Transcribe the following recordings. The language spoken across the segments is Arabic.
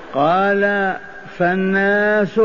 قال فالناس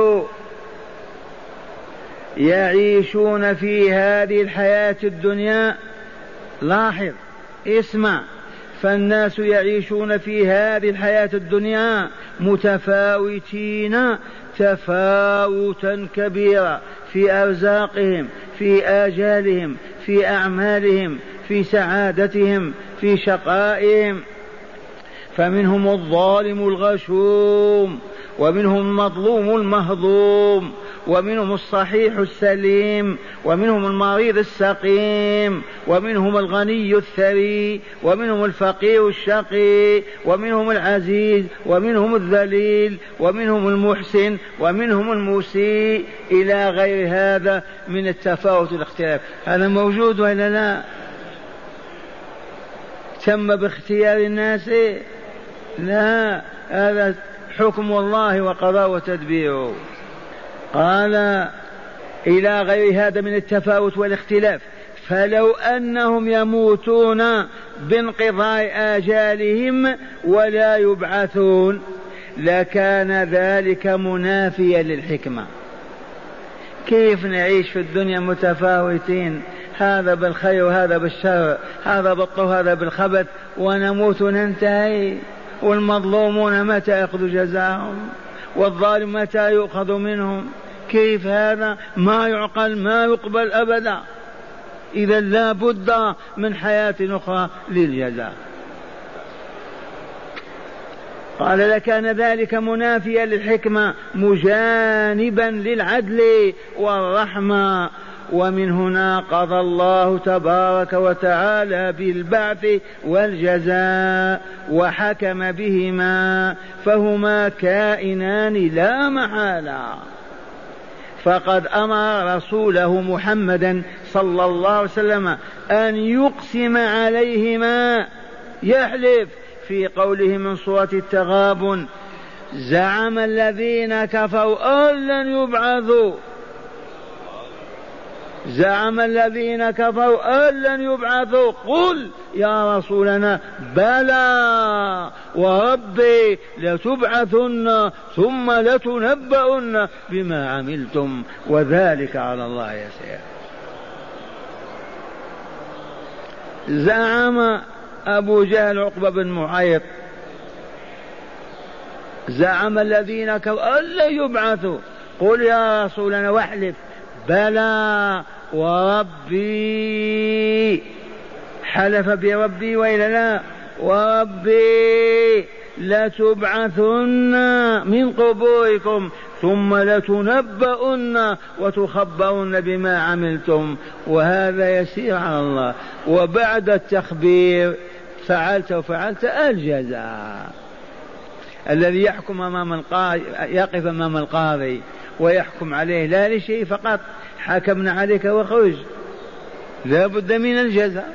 يعيشون في هذه الحياة الدنيا، لاحظ اسمع، فالناس يعيشون في هذه الحياة الدنيا متفاوتين تفاوتا كبيرا في أرزاقهم، في آجالهم، في أعمالهم، في سعادتهم، في شقائهم. فمنهم الظالم الغشوم، ومنهم المظلوم المهضوم، ومنهم الصحيح السليم، ومنهم المريض السقيم، ومنهم الغني الثري، ومنهم الفقير الشقي، ومنهم العزيز، ومنهم الذليل، ومنهم المحسن، ومنهم المسيء، إلى غير هذا من التفاوت والاختلاف. هذا موجود ولا لا؟ تم باختيار الناس؟ لا، هذا حكم الله وقضاء وتدبيره. قال إلى غير هذا من التفاوت والاختلاف، فلو أنهم يموتون بانقضاء آجالهم ولا يبعثون لكان ذلك منافيا للحكمة. كيف نعيش في الدنيا متفاوتين، هذا بالخير وهذا بالشر، هذا بالطهر وهذا بالخبث، ونموت وننتهي؟ والمظلومون متى يأخذ جزاهم؟ والظالم متى يؤخذ منهم؟ كيف هذا؟ ما يعقل، ما يقبل أبدا. إذا لا بد من حياة أخرى للجزاء. قال لكان ذلك منافيا للحكمة مجانبا للعدل والرحمة. ومن هنا قضى الله تبارك وتعالى بالبعث والجزاء وحكم بهما، فهما كائنان لا محالة. فقد أمر رسوله محمدا صلى الله عليه وسلم أن يقسم عليهما، يحلف في قوله من سورة التغابن: زعم الذين كفروا أن لن يبعثوا، زعم الذين كفروا أن لن يبعثوا، قل يا رسولنا بلى وربي لتبعثن ثم لتنبؤن بما عملتم وذلك على الله يسير. زعم أبو جهل عقبة بن معيط، زعم الذين كفروا أن لن يبعثوا، قل يا رسولنا واحلف بلى وربي، حلف بربي وإلا لا؟ وربي لتبعثن من قبوركم ثم لتنبؤن وتخبرن بما عملتم، وهذا يسير على الله. وبعد التخبير فعلت وفعلت الجزاء. الذي يحكم يقف أمام القاضي ويحكم عليه لا لشيء فقط، حكمنا عليك وخرج، لا بد من الجزاء.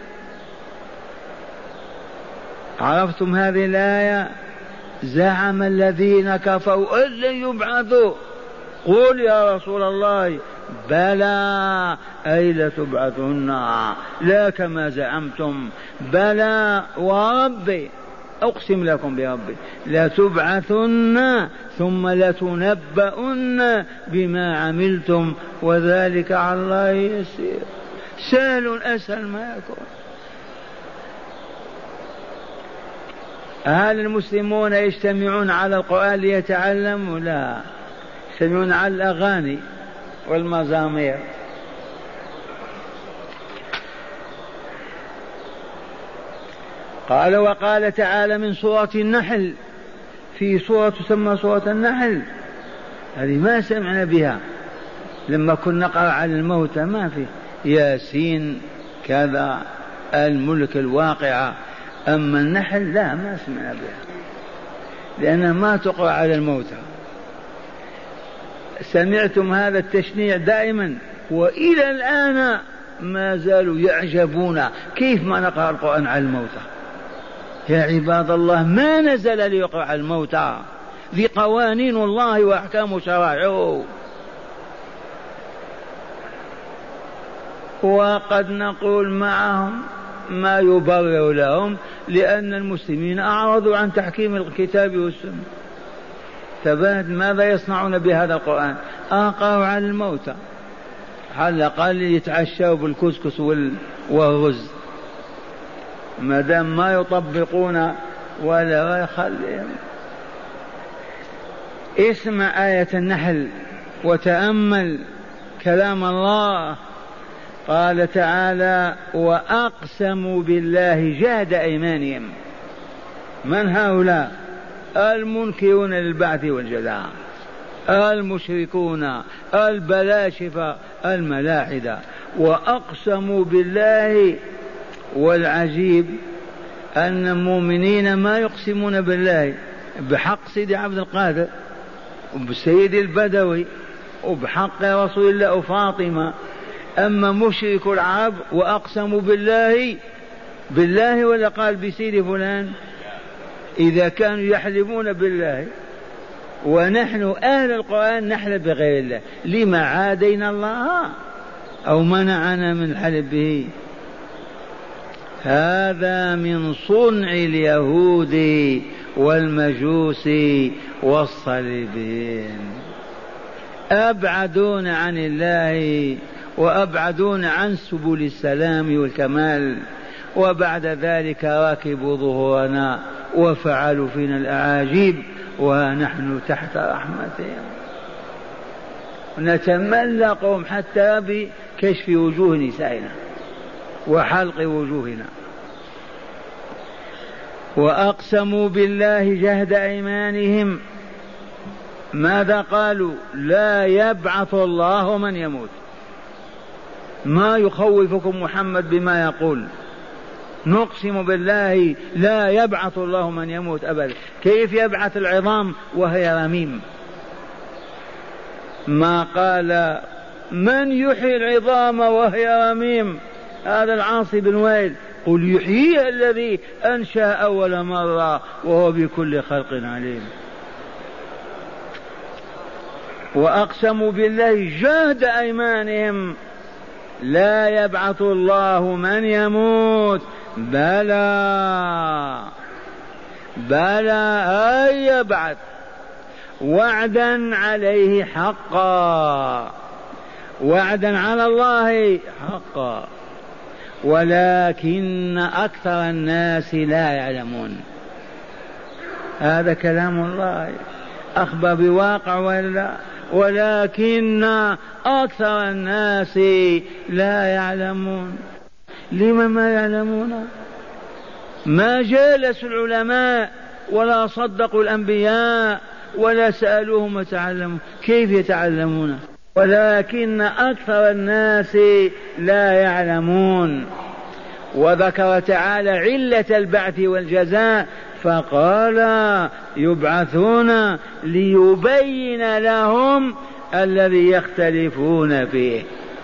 عرفتم هذه الآية؟ زعم الذين كفروا أن لن يبعثوا، قل يا رسول الله بلى أي لتبعثن، لا كما زعمتم، بلى وربي أقسم لكم بربي لتبعثن ثم لتنبؤن بما عملتم وذلك على الله يسير. سهل أسهل ما يكون. هل المسلمون يجتمعون على القرآن ليتعلموا؟ لا، يجتمعون على الأغاني والمزامير. قال وقال تعالى من سورة النحل، في سورة تسمى سورة النحل، هذه ما سمعنا بها لما كنا نقرأ على الموتى، ما في ياسين كذا الملك الواقعة، أما النحل لا ما سمعنا بها لأنها ما تقرأ على الموتى. سمعتم هذا التشنيع دائما وإلى الآن ما زالوا يعجبون كيف ما نقرأ القرآن على الموتى. يا عباد الله ما نزل ليقرأ على الموتى، ذي قوانين الله وأحكام شرائعه. وقد نقول معهم ما يبرر لهم، لأن المسلمين أعرضوا عن تحكيم الكتاب والسنة. ثبات. ماذا يصنعون بهذا القرآن؟ ألقاه على الموتى، على الأقل يتعشوا بالكسكس والرز، ما دام ما يطبقون ولا يخليهم. اسمع آية النحل وتأمل كلام الله. قال تعالى: وأقسموا بالله جهد أيمانهم. من هؤلاء؟ المنكرون للبعث والجزاء، المشركون، البلاشفة، الملاحدة. وأقسموا بالله. والعجيب أن المؤمنين ما يقسمون بالله بحق سيدي عبد القادر وبسيد البدوي وبحق رسول الله وفاطمة. أما مشرك العرب وأقسموا بالله ولا قال بسيد فلان؟ إذا كانوا يحلفون بالله، ونحن أهل القرآن نحلف بغير الله، لما عادينا الله أو منعنا من الحلف به؟ هذا من صنع اليهود والمجوس والصليبيين، أبعدون عن الله وأبعدون عن سبل السلام والكمال، وبعد ذلك راكبوا ظهورنا وفعلوا فينا الأعاجيب ونحن تحت رحمتهم. نتملقهم حتى بكشف وجوه نسائنا وحلق وجوهنا. وأقسموا بالله جهد أيمانهم. ماذا قالوا؟ لا يبعث الله من يموت. ما يخوفكم محمد بما يقول؟ نقسم بالله لا يبعث الله من يموت أبدا. كيف يبعث العظام وهي رميم؟ ما قال من يحيي العظام وهي رميم؟ هذا العاصي بن وائل. قل يحييها الذي أنشأ أول مرة وهو بكل خلق عليم. وأقسموا بالله جهد أيمانهم لا يبعث الله من يموت. بلى أن يبعث وعدا عليه حقا، وعدا على الله حقا، ولكن أكثر الناس لا يعلمون. هذا كلام الله أخبر بواقع ولا؟ ولكن أكثر الناس لا يعلمون. لما ما يعلمون؟ ما جالسوا العلماء ولا صدقوا الأنبياء ولا سألوهم وتعلموا. كيف يتعلمون؟ ولكن أكثر الناس لا يعلمون. وذكر تعالى علة البعث والجزاء فقال يبعثون ليبين لهم الذي يختلفون فيه.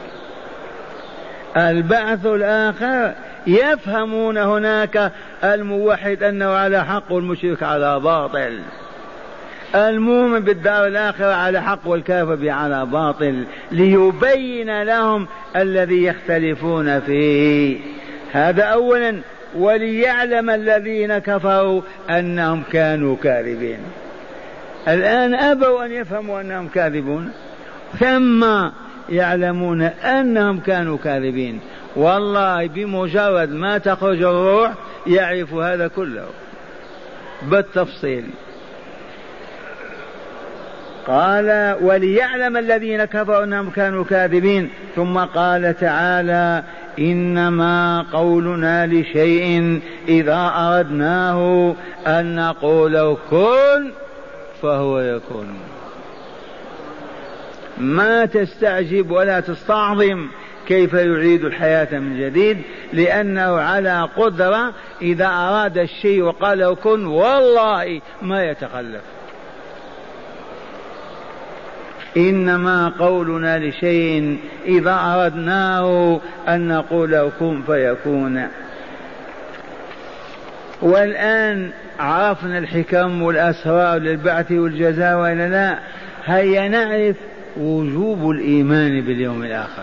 البعث الآخر يفهمون هناك الموحد أنه على حق والمشرك على باطل، المؤمن بالدار الآخرة على حق والكافر على باطل، ليبين لهم الذي يختلفون فيه. هذا أولا. وليعلم الذين كفروا أنهم كانوا كاذبين. الآن أبوا أن يفهموا أنهم كاذبون، ثم يعلمون أنهم كانوا كاذبين. والله بمجرد ما تخرج الروح يعرف هذا كله بالتفصيل. قال وليعلم الذين كفروا أنهم كانوا كاذبين. ثم قال تعالى إنما قولنا لشيء إذا أردناه أن نقول كن فهو يكون. ما تستعجب ولا تستعظم كيف يعيد الحياة من جديد، لأنه على قدرة. إذا أراد الشيء وقال له كن والله ما يتخلف. إنما قولنا لشيء إذا أردناه أن نقول له كن فيكون. والآن عرفنا الحكم والأسرار للبعث والجزاء وإلا لا؟ هيا نعرف وجوب الإيمان باليوم الآخر.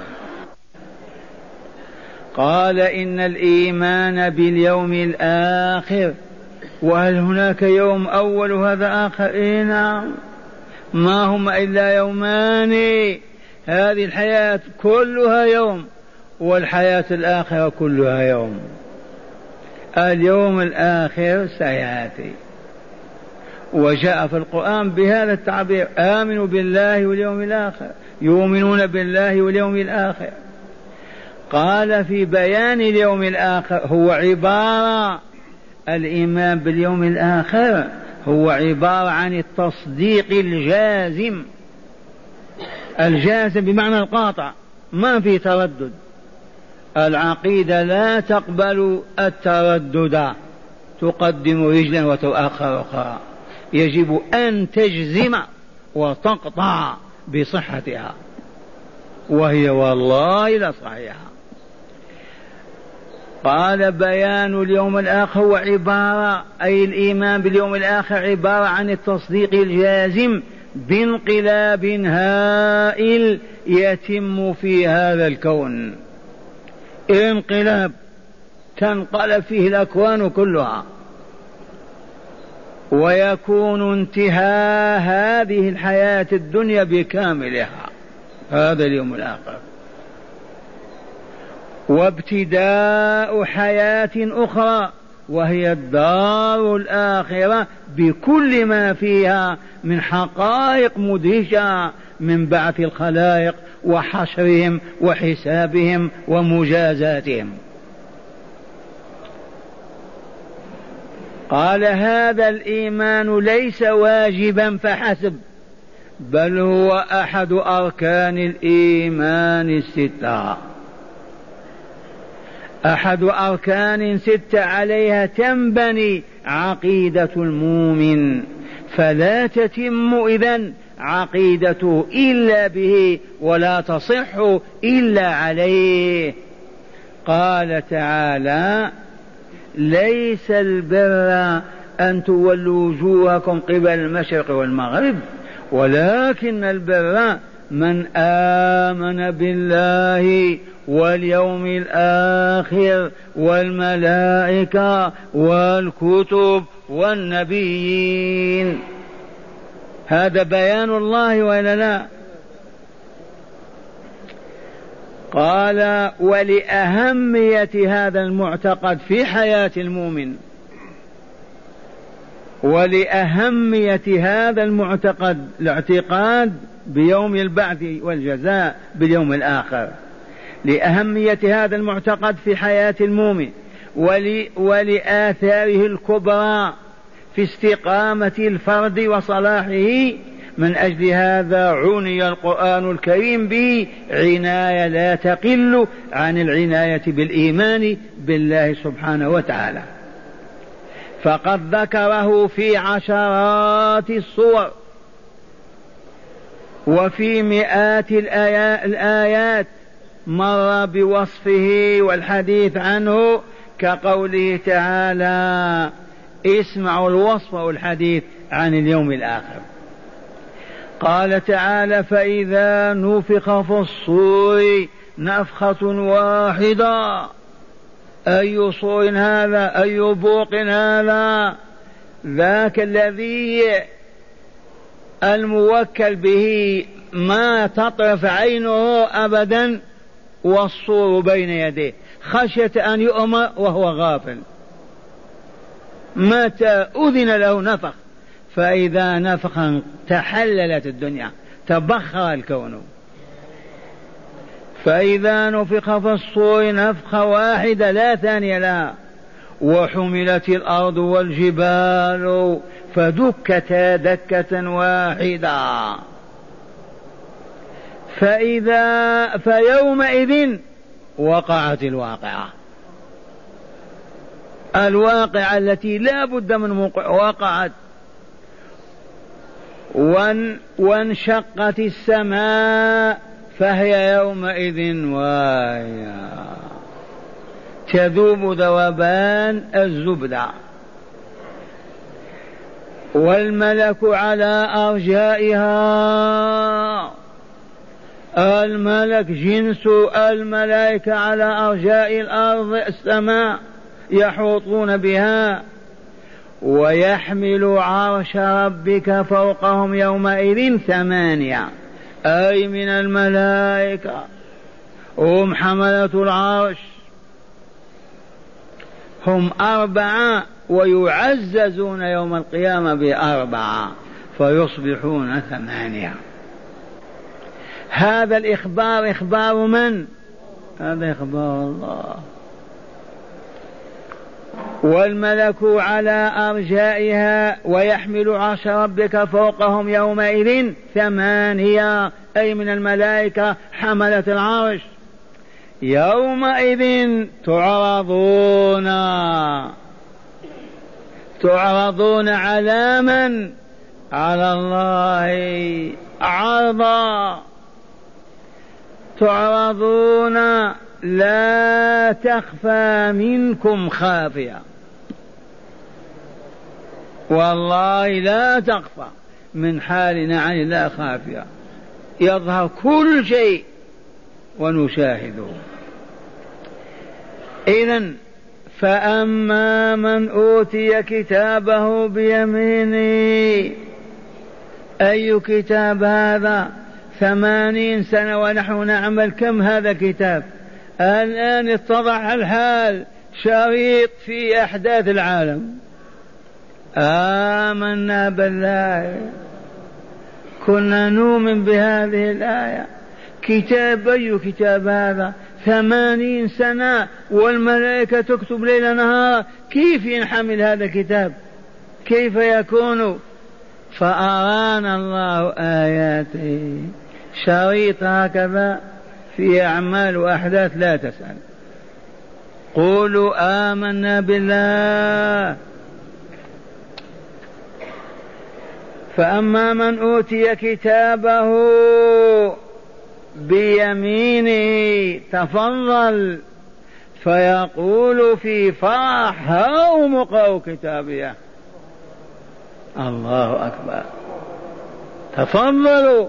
قال إن الإيمان باليوم الآخر. وهل هناك يوم أول وهذا آخر؟ نعم. ما هم إلا يومان، هذه الحياة كلها يوم، والحياة الآخرة كلها يوم. اليوم الآخر سيأتي، وجاء في القرآن بهذا التعبير: آمنوا بالله واليوم الآخر، يؤمنون بالله واليوم الآخر. قال في بيان اليوم الآخر هو عبارة، الإيمان باليوم الآخر هو عبارة عن التصديق الجازم، الجازم بمعنى القاطع، ما في تردد. العقيدة لا تقبل التردد، تقدم رجلا وتؤخر أخرى، يجب أن تجزم وتقطع بصحتها، وهي والله لصحيحة. قال بيان اليوم الآخر هو عبارة، أي الإيمان باليوم الآخر عبارة عن التصديق الجازم بانقلاب هائل يتم في هذا الكون، انقلاب تنقلب فيه الأكوان كلها، ويكون انتهاء هذه الحياة الدنيا بكاملها، هذا اليوم الآخر، وابتداء حياة أخرى وهي الدار الآخرة بكل ما فيها من حقائق مدهشة، من بعث الخلائق وحشرهم وحسابهم ومجازاتهم. قال هذا الإيمان ليس واجبا فحسب، بل هو أحد أركان الإيمان الستة، أحد أركان ستة عليها تنبني عقيدة المؤمن، فلا تتم إذن عقيدته إلا به، ولا تصح إلا عليه. قال تعالى: ليس البر أن تولوا وجوهكم قبل المشرق والمغرب، ولكن البر من آمن بالله واليوم الآخر والملائكة والكتب والنبيين. هذا بيان الله ولا لا؟ قال: ولأهمية هذا المعتقد في حياة المؤمن، ولأهمية هذا المعتقد، الاعتقاد بيوم البعث والجزاء باليوم الآخر، لأهمية هذا المعتقد في حياة المؤمن ولآثاره الكبرى في استقامة الفرد وصلاحه، من أجل هذا عني القرآن الكريم به عناية لا تقل عن العناية بالإيمان بالله سبحانه وتعالى، فقد ذكره في عشرات الصور وفي مئات الآيات، مر بوصفه والحديث عنه، كقوله تعالى: اسمعوا الوصف والحديث عن اليوم الآخر. قال تعالى: فإذا نفخ في الصور نفخة واحدة. أي صور هذا؟ أي بوق هذا؟ ذاك الذي الموكل به ما تطرف عينه أبدا والصور بين يديه، خشية أن يؤمر وهو غافل، متى أذن له نفخ، فإذا نفخ تحللت الدنيا، تبخر الكون. فإذا نفخ في الصور نفخة واحدة لا ثانية لها، وحملت الأرض والجبال فدكتا دكة واحدة، فيومئذ وقعت الواقعة، الواقعة التي لا بد من وقعت. وانشقت السماء فهي يومئذ واهية تذوب ذوبان الزبدة، والملك على أرجائها، الملك جنس الملائكة على أرجاء الأرض السماء يحوطون بها، ويحمل عرش ربك فوقهم يومئذ 8 أي من الملائكة، هم حملة العرش، هم 4 ويعززون يوم القيامة ب4 فيصبحون 8. هذا الإخبار إخبار من؟ هذا إخبار الله. والملك على أرجائها ويحمل عرش ربك فوقهم يومئذ 8 أي من الملائكة حملة العرش. يومئذ تعرضون على من؟ على الله عرضا، تعرضون لا تخفى منكم خافية، والله لا تخفى من حالنا عن الله خافية، يظهر كل شيء ونشاهده. إذن فأما من أوتي كتابه بيمينه، أي كتاب هذا؟ 80 سنة ونحن نعمل، كم هذا كتاب؟ الآن اتضح الحال، شريط في أحداث العالم. آمنا بالله، كنا نؤمن بهذه الآية. كتاب، أي كتاب هذا؟ 80 سنة والملائكة تكتب ليل نهار، كيف ينحمل هذا الكتاب؟ كيف يكون؟ فأرانا الله آياته، شريط هكذا في أعمال وأحداث لا تسأل. قولوا آمنا بالله. فأما من أوتي كتابه بيمينه تفضل فيقول في فرح هاؤم اقرءوا كتابيه. الله أكبر، تفضلوا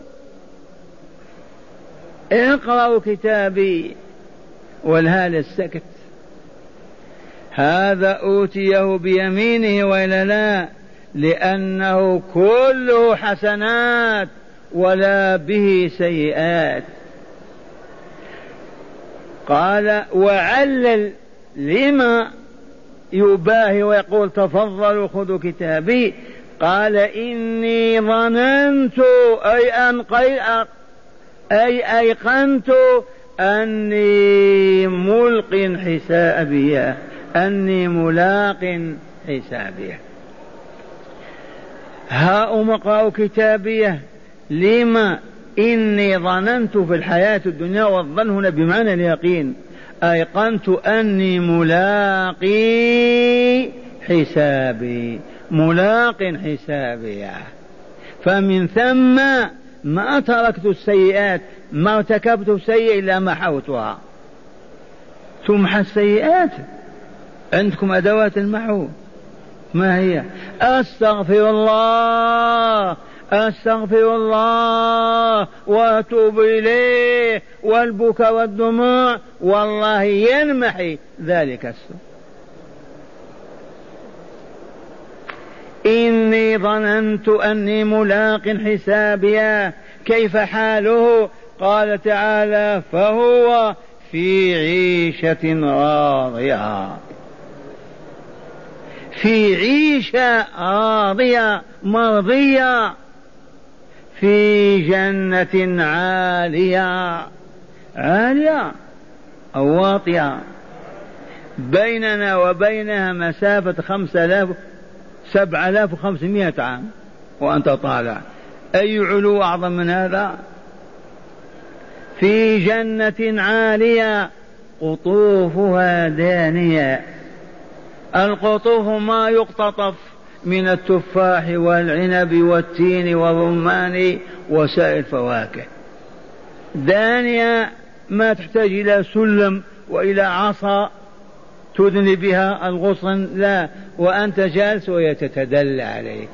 اقرأوا كتابي، والهال السكت. هذا أوتيه بيمينه وإلا لا؟ لأنه كله حسنات ولا به سيئات. قال وعلل لما يباهي ويقول تفضلوا خذوا كتابي. قال إني ظننت أي أيقنت أني ملق حسابيه، أني ملاق حسابيه. هاؤم اقرأوا كتابيه. لما؟ إني ظننت في الحياة الدنيا، والظن هنا بمعنى اليقين، أيقنت أني ملاقي حسابي، ملاق حسابي. فمن ثم ما تركت السيئات، ما ارتكبت سيئة إلا محوتها. تمحى السيئات، عندكم أدوات المحو، ما هي؟ أستغفر الله أستغفر الله وأتوب إليه، والبكاء والدموع، والله ينمحي ذلك السوء. إني ظننت أني ملاق حسابيا. كيف حاله؟ قال تعالى فهو في عيشة راضية، في عيشة راضية مرضية، في جنة عالية، عالية أو واطية. بيننا وبينها مسافة 7500 عام وأنت طالع، أي علو أعظم من هذا؟ في جنة عالية قطوفها دانية. القطوف ما يقتطف من التفاح والعنب والتين والرمان وسائر الفواكه، دانية ما تحتاج إلى سلم وإلى عصا تدني بها الغصن، لا، وأنت جالس وهي تتدلى عليك.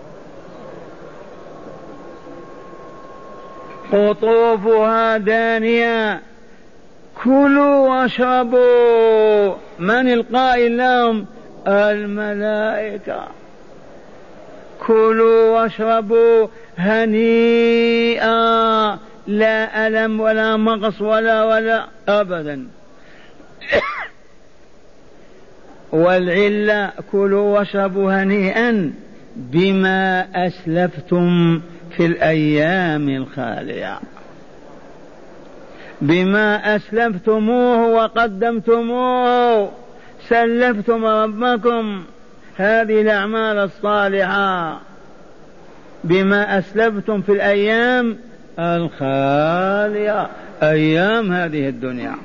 قطوفها دانية كلوا واشربوا. من القائل لهم؟ الملائكة. كلوا واشربوا هنيئا، لا ألم ولا مغص ولا أبدا. والعلة كلوا واشربوا هنيئا بما أسلفتم في الأيام الخالية، بما أسلفتموه وقدمتموه، سلفتم ربكم هذه الأعمال الصالحة بما أسلفتم في الأيام الخالية، أيام هذه الدنيا.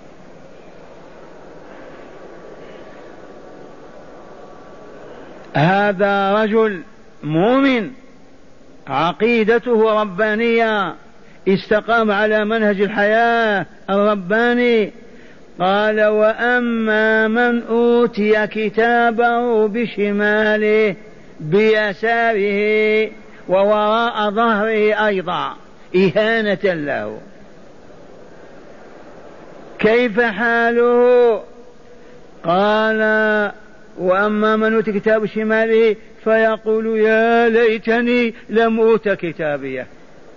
هذا رجل مؤمن عقيدته ربانية، استقام على منهج الحياة الرباني. قال: وأما من أوتي كتابه بشماله بيساره ووراء ظهره أيضا إهانة له، كيف حاله؟ قال: وأما من أوتي كتابه بشماله فيقول: يا ليتني لم أوت كتابيه،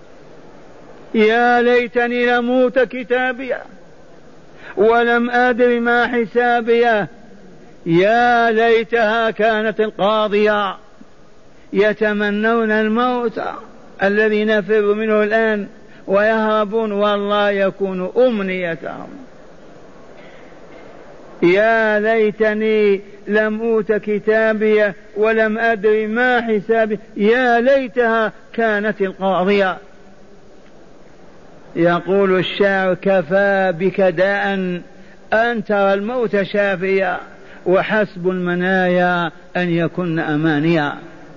يا ليتني لم أوت كتابيه ولم أدر ما حسابيه، يا ليتها كانت القاضية. يتمنون الموت الذي نفر منه الآن ويهربون، والله يكون أمنيتهم. يا ليتني لم أوت كتابيه ولم أدر ما حسابي، يا ليتها كانت القاضية. يقول الشاعر: كفى بك داء أن ترى الموت شافيا، وحسب المنايا أن يكن أمانيا.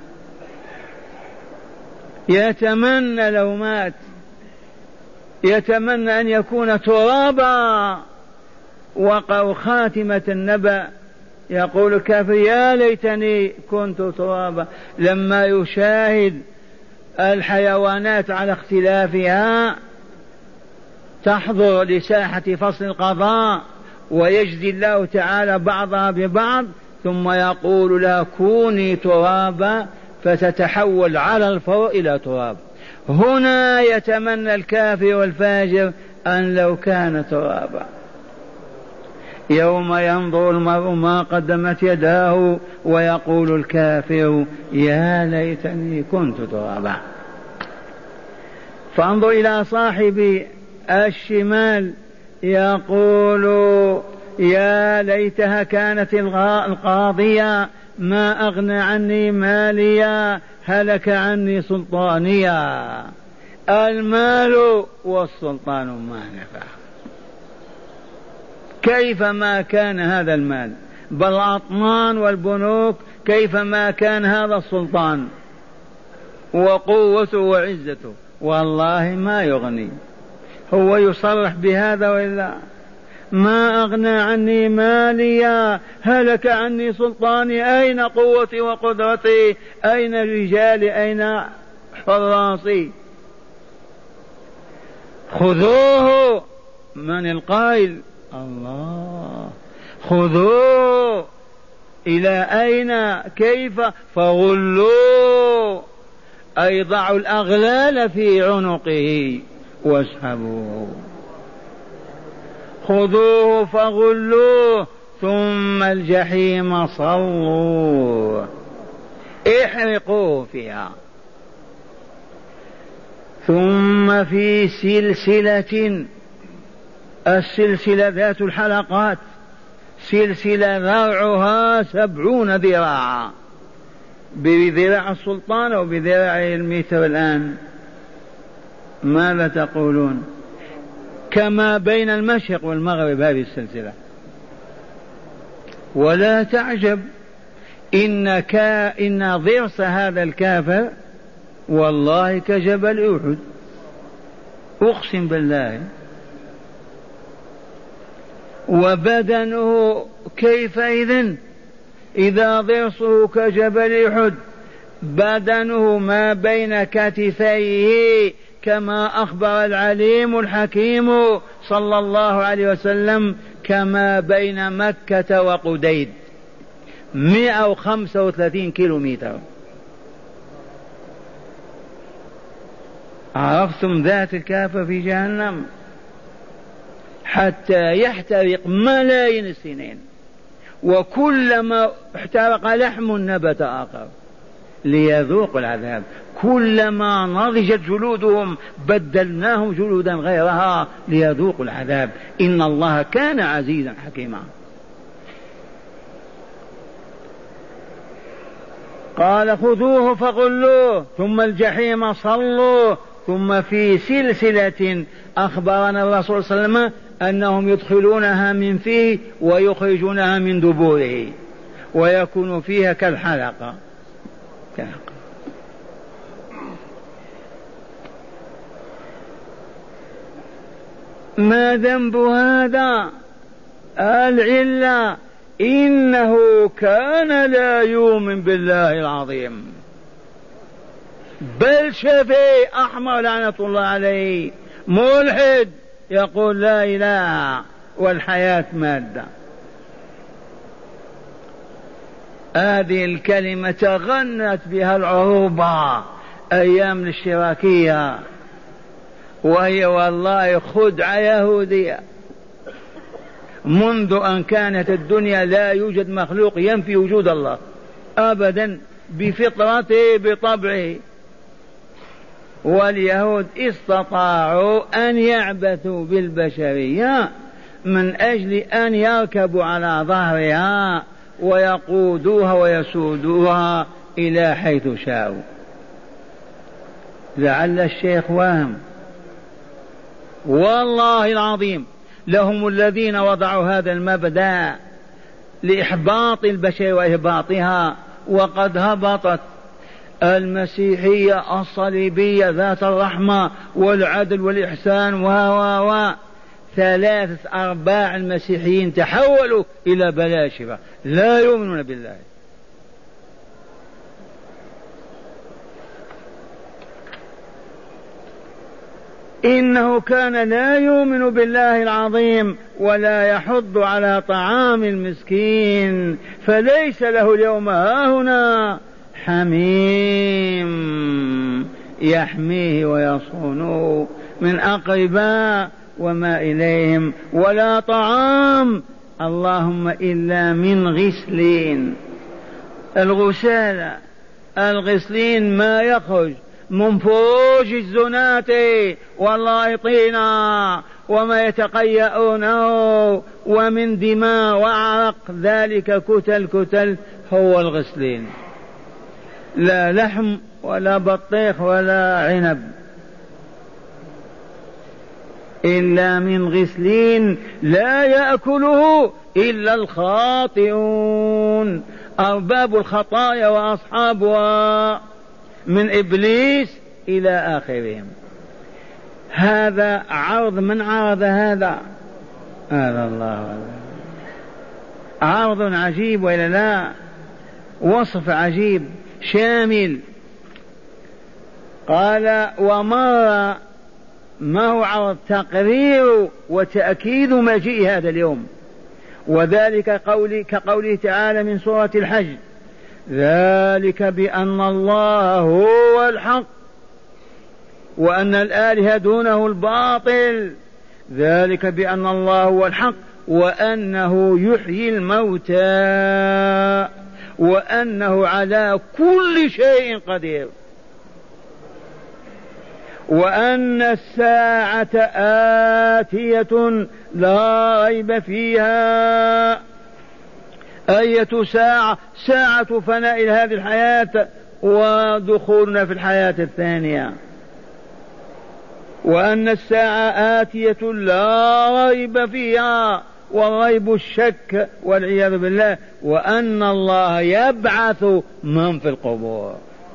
يتمنى لو مات، يتمنى أن يكون ترابا وقع خاتمة النبأ. يقول الكافر: يا ليتني كنت ترابا. لما يشاهد الحيوانات على اختلافها تحضر لساحة فصل القضاء ويجزي الله تعالى بعضها ببعض، ثم يقول لها: كوني ترابا، فتتحول على الفور إلى تراب. هنا يتمنى الكافر والفاجر أن لو كان ترابا. يوم ينظر المرء ما قدمت يداه ويقول الكافر: يا ليتني كنت ترابا. فانظر إلى صاحب الشمال يقول: يا ليتها كانت القاضية، ما أغنى عني ماليا، هلك عني سلطانيا. المال والسلطان ما نفع. كيفما كان هذا المال، بل الأطنان والبنوك، كيفما كان هذا السلطان وقوته وعزته، والله ما يغني. هو يصرح بهذا وإلا: ما أغنى عني ماليا، هلك عني سلطاني، أين قوتي وقدرتي؟ أين رجالي؟ أين حراسي؟ خذوه. من القائل؟ الله. خذوه إلى أين؟ كيف؟ فغلوه، أي ضعوا الأغلال في عنقه واسحبوه. خذوه فغلوه ثم الجحيم صلوه، احرقوه فيها. ثم في سلسلة، السلسلة ذات الحلقات، سلسلة ذرعها 70 ذراعا، بذراع السلطان أو بذراع المتر الآن؟ ماذا تقولون؟ كما بين المشرق والمغرب هذه السلسلة. ولا تعجب، إن ضرس هذا الكافر والله كجبل أحد، أقسم بالله. وبدنه كيف إذن؟ إذا ضرسه كجبل أحد، بدنه ما بين كتفيه كما أخبر العليم الحكيم صلى الله عليه وسلم كما بين مكة وقديد 135 كيلومتر. عرفتم ذات الكافة في جهنم حتى يحترق ملايين السنين، وكلما احترق لحم نبت آخر ليذوقوا العذاب، كلما نضجت جلودهم بدلناهم جلودا غيرها ليذوقوا العذاب، إن الله كان عزيزا حكيما. قال خذوه فغلوه ثم الجحيم صلوه ثم في سلسلة. أخبرنا الرسول صلى الله عليه وسلم أنهم يدخلونها من فيه ويخرجونها من دبوره ويكون فيها كالحلقة. ما ذنب هذا؟ العلة إنه كان لا يؤمن بالله العظيم، بل شفي أحمر لعنة الله عليه ملحد يقول لا إله والحياة مادة. هذه الكلمة تغنت بها العروبة أيام الاشتراكية، وهي والله خدعة يهودية. منذ أن كانت الدنيا لا يوجد مخلوق ينفي وجود الله أبدا بفطرته بطبعه، واليهود استطاعوا أن يعبثوا بالبشرية من أجل أن يركبوا على ظهرها ويقودوها ويسودوها إلى حيث شاءوا. لعل الشيخ واهم، والله العظيم لهم الذين وضعوا هذا المبدأ لإحباط البشر وإهباطها، وقد هبطت المسيحية الصليبية ذات الرحمة والعدل والإحسان و 3/4 المسيحيين تحولوا إلى بلاشفة لا يؤمنون بالله. إنه كان لا يؤمن بالله العظيم ولا يحض على طعام المسكين فليس له اليوم هاهنا حميم يحميه ويصونه من أقرباء وما إليهم، ولا طعام اللهم إلا من غسلين. الغسالة الغسلين ما يخرج من فروج الزنات واللائطين وما يتقيؤونه ومن دماء وعرق، ذلك كتل هو الغسلين، لا لحم ولا بطيخ ولا عنب، إلا من غسلين لا يأكله إلا الخاطئون أرباب الخطايا وأصحابها من إبليس إلى آخرهم. هذا عرض من عرض هذا الله عرض عجيب وإلا لا؟ وصف عجيب شامل. قال ومر ما هو عرض تقرير وتأكيد مجيء هذا اليوم، وذلك كقوله تعالى من سورة الحج ذلك بأن الله هو الحق وأن الآلهة دونه الباطل، ذلك بأن الله هو الحق وأنه يحيي الموتى وأنه على كل شيء قدير، وأن الساعة آتية لا ريب فيها. أية ساعة؟ ساعة فناء هذه الحياة ودخولنا في الحياة الثانية. وأن الساعة آتية لا ريب فيها، والريب الشك والعياذ بالله، وأن الله يبعث من في القبور،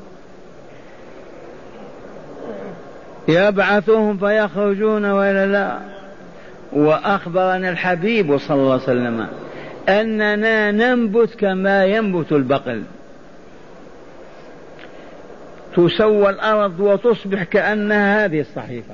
يبعثهم فيخرجون وإلا لا. وأخبرنا الحبيب صلى الله عليه وسلم أننا ننبت كما ينبت البقل، تسوى الأرض وتصبح كأنها هذه الصحيفة.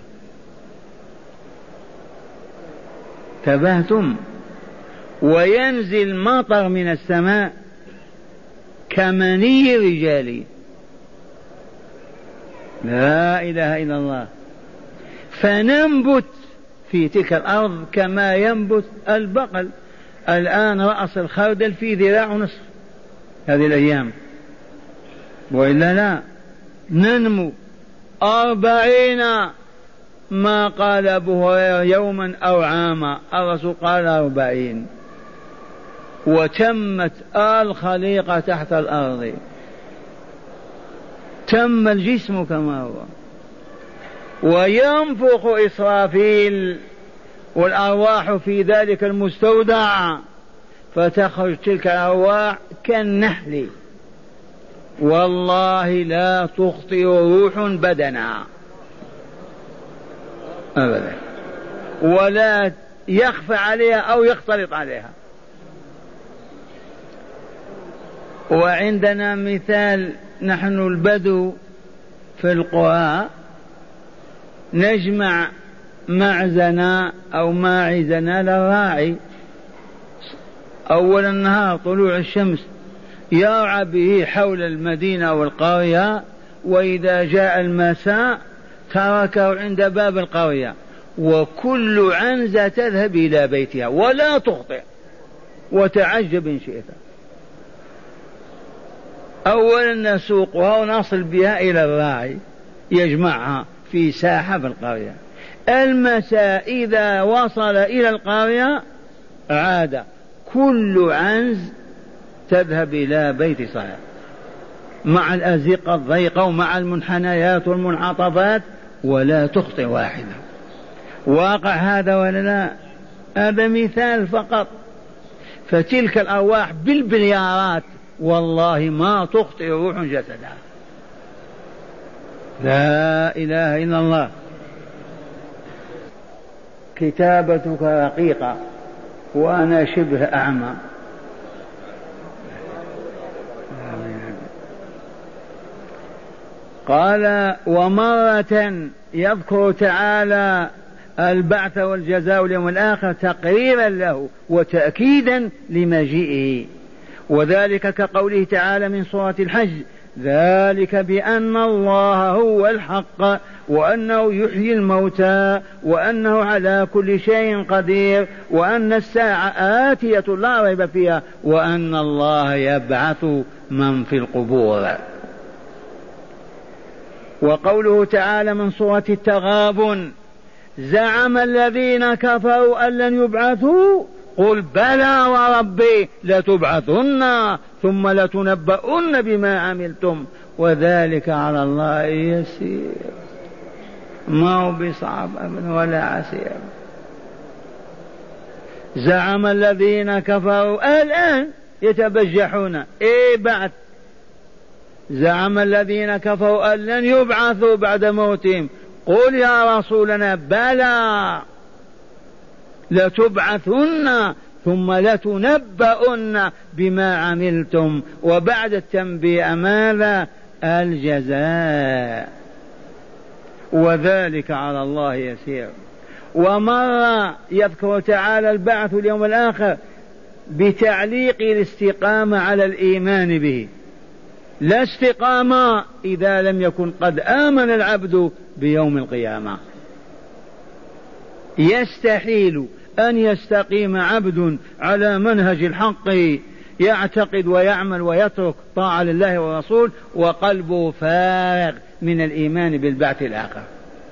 تبهتم؟ وينزل مطر من السماء كمني رجالي، لا إله إلا الله. فننبت في تلك الأرض كما ينبت البقل. الآن رأس الخردل في ذراع ونصف هذه الأيام، وإلا لا ننمو 40 ما قال أبو هريرة يوما أو عاما، الرسول قال 40 وتمت الخليقة تحت الأرض، تم الجسم كما هو. وينفخ إسرافيل والأرواح في ذلك المستودع فتخرج تلك الأرواح كالنحل، والله لا تخطئ روح بدنا أبدا، ولا يخفى عليها أو يختلط عليها. وعندنا مثال، نحن البدو في القرى نجمع معزنا أو ماعزنا للراعي أول النهار طلوع الشمس يرعى به حول المدينة والقرية، وإذا جاء المساء تركه عند باب القرية، وكل عنزة تذهب إلى بيتها ولا تخطئ، وتعجب إن شئت. أولا نسوقها ونصل بها إلى الراعي يجمعها في ساحة في القرية. المساء إذا وصل إلى القرية عاد كل عنز تذهب إلى بيت صاحبها مع الأزقة الضيقة ومع المنحنيات والمنعطفات، ولا تخطئ واحدة. واقع هذا ولا لا؟ هذا مثال فقط. فتلك الأرواح بالبليارات والله ما تخطئ روح جسدها. لا إله إلا الله. كتابتك رقيقة وأنا شبه أعمى. قال ومرة يذكر تعالى البعث والجزاء واليوم الآخر تقريرا له وتأكيدا لمجيئه، وذلك كقوله تعالى من سورة الحج ذلك بأن الله هو الحق وأنه يحيي الموتى وأنه على كل شيء قدير وأن الساعة آتية لا ريب فيها وأن الله يبعث من في القبور. وقوله تعالى من سورة التغابن زعم الذين كفروا أن لن يبعثوا قل بلى وربي لتبعثن ثم لتنبؤن بما عملتم وذلك على الله يسير. ما هو بصعب أبدا ولا عسير. زعم الذين كفروا الآن يتبجحون بعد. زعم الذين كفروا أن لن يبعثوا بعد موتهم قل يا رسولنا بلى لتبعثن ثم لتنبؤن بما عملتم، وبعد التنبيه ماذا؟ الجزاء، وذلك على الله يسير. ومرة يذكر تعالى البعث اليوم الآخر بتعليق الاستقامة على الإيمان به. لا استقامة إذا لم يكن قد آمن العبد بيوم القيامة. يستحيل أن يستقيم عبد على منهج الحق يعتقد ويعمل ويترك طاعة لله والرسول وقلبه فارغ من الإيمان بالبعث الآخر.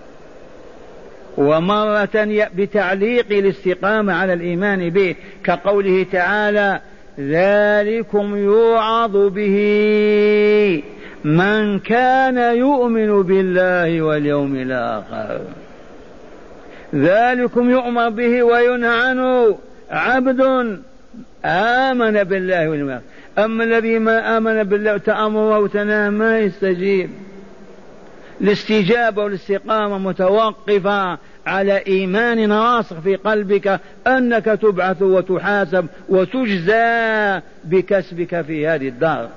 ومرة بتعليق الاستقامة على الإيمان به كقوله تعالى ذلكم يوعظ به من كان يؤمن بالله واليوم الآخر. ذلكم يؤمر به وينهى عنه عبد آمن بالله واليوم الآخر. أما الذي ما آمن بالله تأمره وتناه ما يستجيب. الاستجابة والاستقامة متوقفة على إيمان راسخ في قلبك أنك تبعث وتحاسب وتجزى بكسبك في هذه الدار.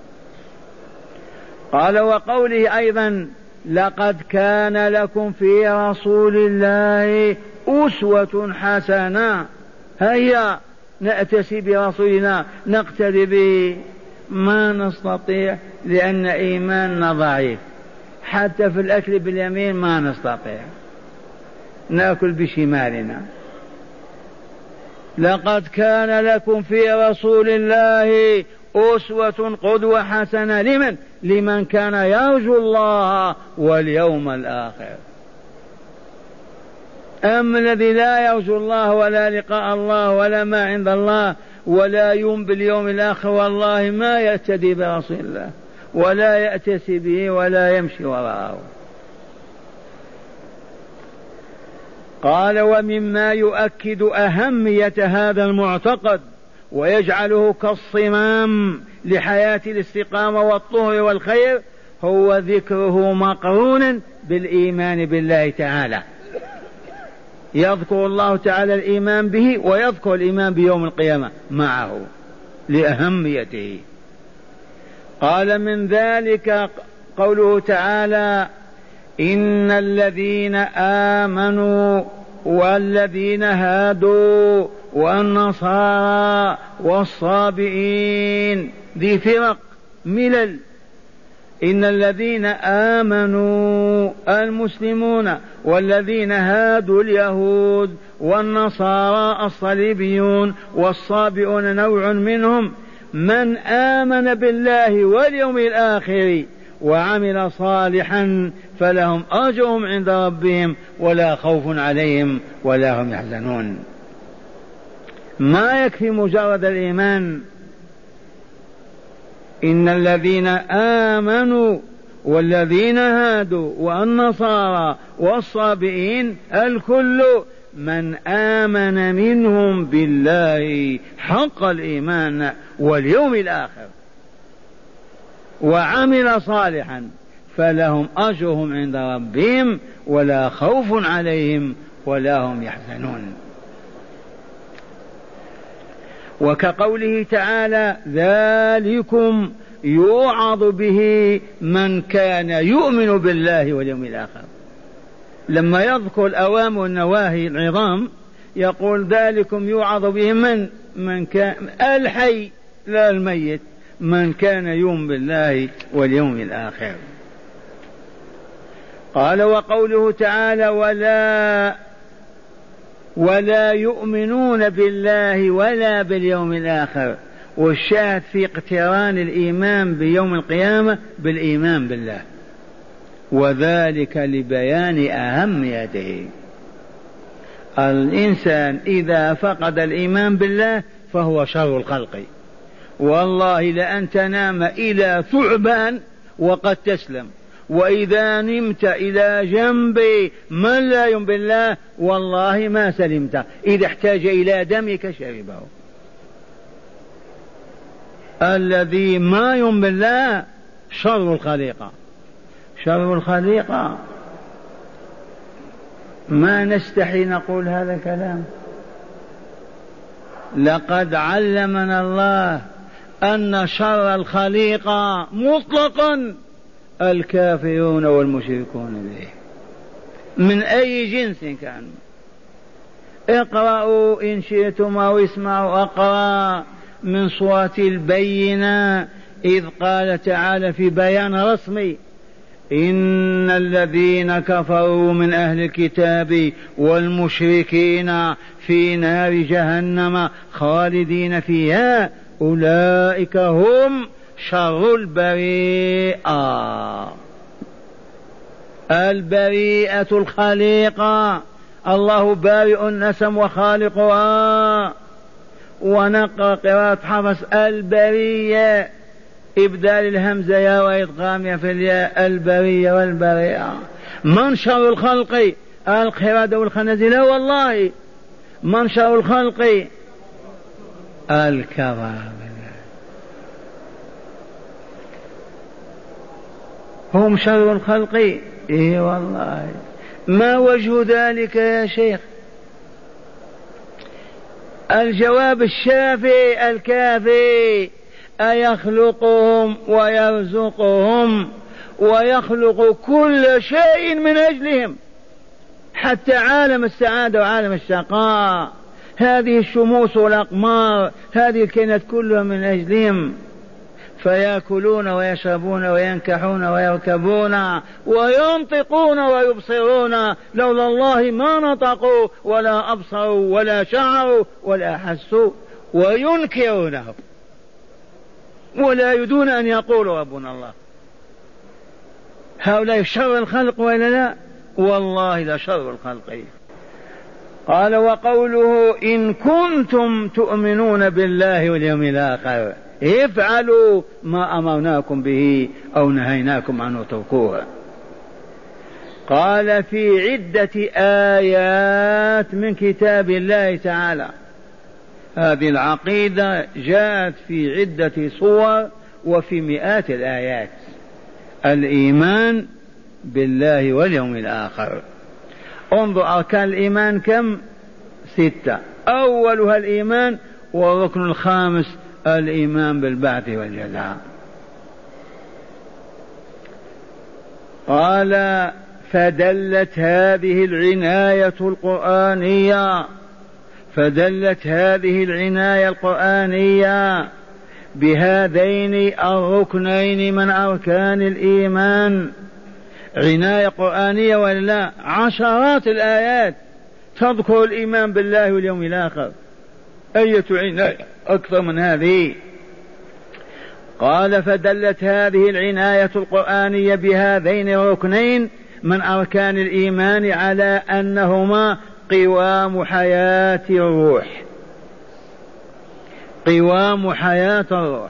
قال وقوله أيضا لقد كان لكم في رسول الله أسوة حسنة. هيا نأتسي برسولنا نقتدي به. ما نستطيع لأن إيماننا ضعيف. حتى في الأكل باليمين ما نستطيع، نأكل بشمالنا. لقد كان لكم في رسول الله أسوة قدوة حسنة. لمن كان يرجو الله واليوم الآخر. أما الذي لا يرجو الله ولا لقاء الله ولا ما عند الله ولا يوم باليوم الآخر، والله ما يهتدي برسول الله ولا يأتسي به ولا يمشي وراءه. قال: ومما يؤكد أهمية هذا المعتقد ويجعله كالصمام لحياة الاستقامة والطهر والخير هو ذكره مقرونا بالإيمان بالله تعالى. يذكر الله تعالى الإيمان به ويذكر الإيمان بيوم القيامة معه لأهميته. قال: من ذلك قوله تعالى: إن الذين آمنوا والذين هادوا والنصارى والصابئين، ذي فرق ملل. إن الذين آمنوا المسلمون والذين هادوا اليهود والنصارى الصليبيون والصابئون نوع منهم، من آمن بالله واليوم الآخر وعمل صالحا فلهم أجرهم عند ربهم ولا خوف عليهم ولا هم يحزنون. ما يكفي مجرد الإيمان. إن الذين آمنوا والذين هادوا والنصارى والصابئين الكل من آمن منهم بالله حق الإيمان واليوم الآخر وعمل صالحا فلهم أجرهم عند ربهم ولا خوف عليهم ولا هم يحزنون. وكقوله تعالى: ذلكم يوعظ به من كان يؤمن بالله واليوم الآخر. لما يذكر الأوامر والنواهي العظام يقول: ذلكم يوعظ به من كان الحي لا الميت، من كان يؤمن بالله واليوم الآخر. قال: وقوله تعالى: ولا يؤمنون بالله ولا باليوم الآخر. والشاهد في اقتران الإيمان بيوم القيامة بالإيمان بالله، وذلك لبيان أهميته. الإنسان إذا فقد الإيمان بالله فهو شر الخلق. والله لأن تنام إلى ثعبان وقد تسلم، وإذا نمت إلى جنب من لا يؤمن بالله والله ما سلمت. إذا احتاج إلى دمك شربه. الذي ما يؤمن بالله شر الخليقة. شر الخليقة ما نستحي نقول هذا الكلام. لقد علمنا الله أن شر الخليقة مطلقا الكافرون والمشركون به من أي جنس كان. اقرأوا إن شئتم أو اسمعوا. أقرأ من سورة البينة إذ قال تعالى في بيان رسمي: إن الذين كفروا من أهل الكتاب والمشركين في نار جهنم خالدين فيها أولئك هم شر البريئة. البريئة الخليقة، الله بارئ النسم وخالقها. ونقرأ قراءة حفص: البرية إبدال الهمزة يا وإدغامها في الياء. البرية والبريئة. من شر الخلق؟ القردة والخنازير؟ لا والله. من شر الخلق؟ الكرام. هم شر الخلق. إيه والله. ما وجه ذلك يا شيخ؟ الجواب الشافي الكافي: أيخلقهم ويرزقهم ويخلق كل شيء من أجلهم، حتى عالم السعادة وعالم الشقاء، هذه الشموس والأقمار، هذه الكائنات كلها من أجلهم. فيأكلون ويشربون وينكحون ويركبون وينطقون ويبصرون، لولا الله ما نطقوا ولا أبصروا ولا شعروا ولا حسوا، وينكرونه ولا يريدون أن يقولوا ربنا الله. هؤلاء شر الخلق ولا لا؟ والله لشر الخلق. قال وقوله إن كنتم تؤمنون بالله واليوم الآخر افعلوا ما أمرناكم به أو نهيناكم عنه اتركوه. قال في عدة آيات من كتاب الله تعالى. هذه العقيدة جاءت في عدة صور وفي مئات الآيات. الإيمان بالله واليوم الآخر. انظر أركان الإيمان كم؟ 6. أولها الإيمان، والركن الخامس الإيمان بالبعث والجزاء. قال فدلت هذه العناية القرآنية بهذين الركنين من أركان الإيمان. عناية قرآنية ولا؟ عشرات الآيات تذكر الإيمان بالله واليوم الآخر. أية عناية أكثر من هذه؟ قال فدلت هذه العناية القرآنية بهذين الركنين من أركان الإيمان على أنهما قوام حياة الروح. قوام حياة الروح.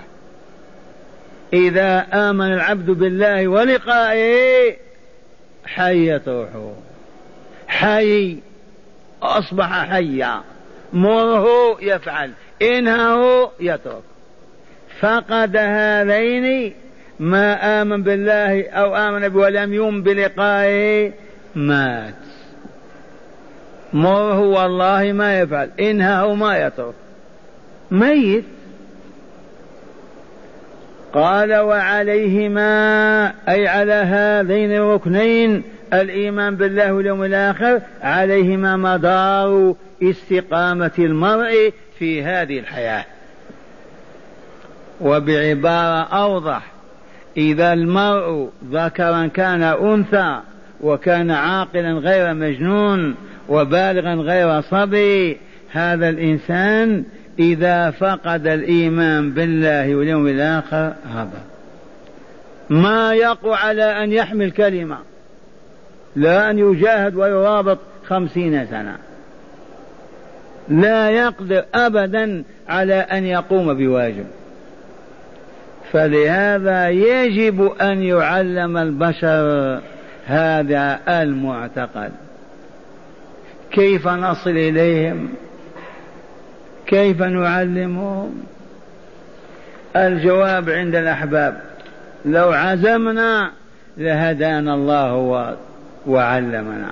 إذا آمن العبد بالله ولقائه حيت روحه، حي أصبح حيا، مره يفعل، إنهه يترك. فقد هذين ما آمن بالله أو آمن ولم يؤمن بلقائه مات، مره والله ما يفعل، إنهه ما يترك، ميت. قال وعليهما أي على هذين الركنين الإيمان بالله واليوم الآخر عليهما مدار استقامة المرء في هذه الحياة. وبعبارة أوضح، إذا المرء ذكرا كان أنثى وكان عاقلا غير مجنون وبالغا غير صبي، هذا الإنسان إذا فقد الإيمان بالله واليوم الآخر هبط، ما يقوى على أن يحمل كلمة، لا أن يجاهد ويرابط 50 سنة، لا يقدر أبدا على أن يقوم بواجب. فلهذا يجب أن يعلم البشر هذا المعتقد. كيف نصل إليهم؟ كيف نعلمهم؟ الجواب عند الأحباب، لو عزمنا لهدانا الله وعلمنا.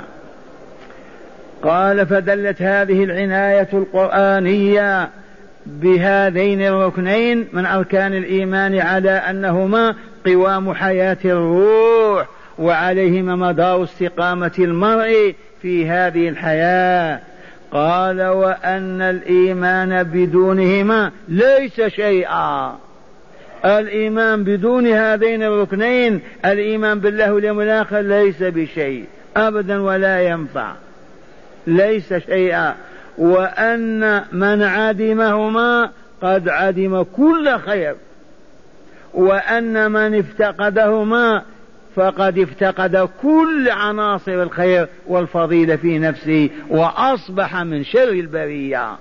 قال فدلت هذه العناية القرآنية بهذين الركنين من أركان الإيمان على أنهما قوام حياة الروح وعليهما مدار استقامة المرء في هذه الحياة. قال وأن الإيمان بدونهما ليس شيئا. الإيمان بدون هذين الركنين، الإيمان بالله واليوم الآخر، ليس بشيء أبدا ولا ينفع، ليس شيئا. وأن من عدمهما قد عدم كل خير، وأن من افتقدهما فقد افتقد كل عناصر الخير والفضيلة في نفسه، وأصبح من شر البرية،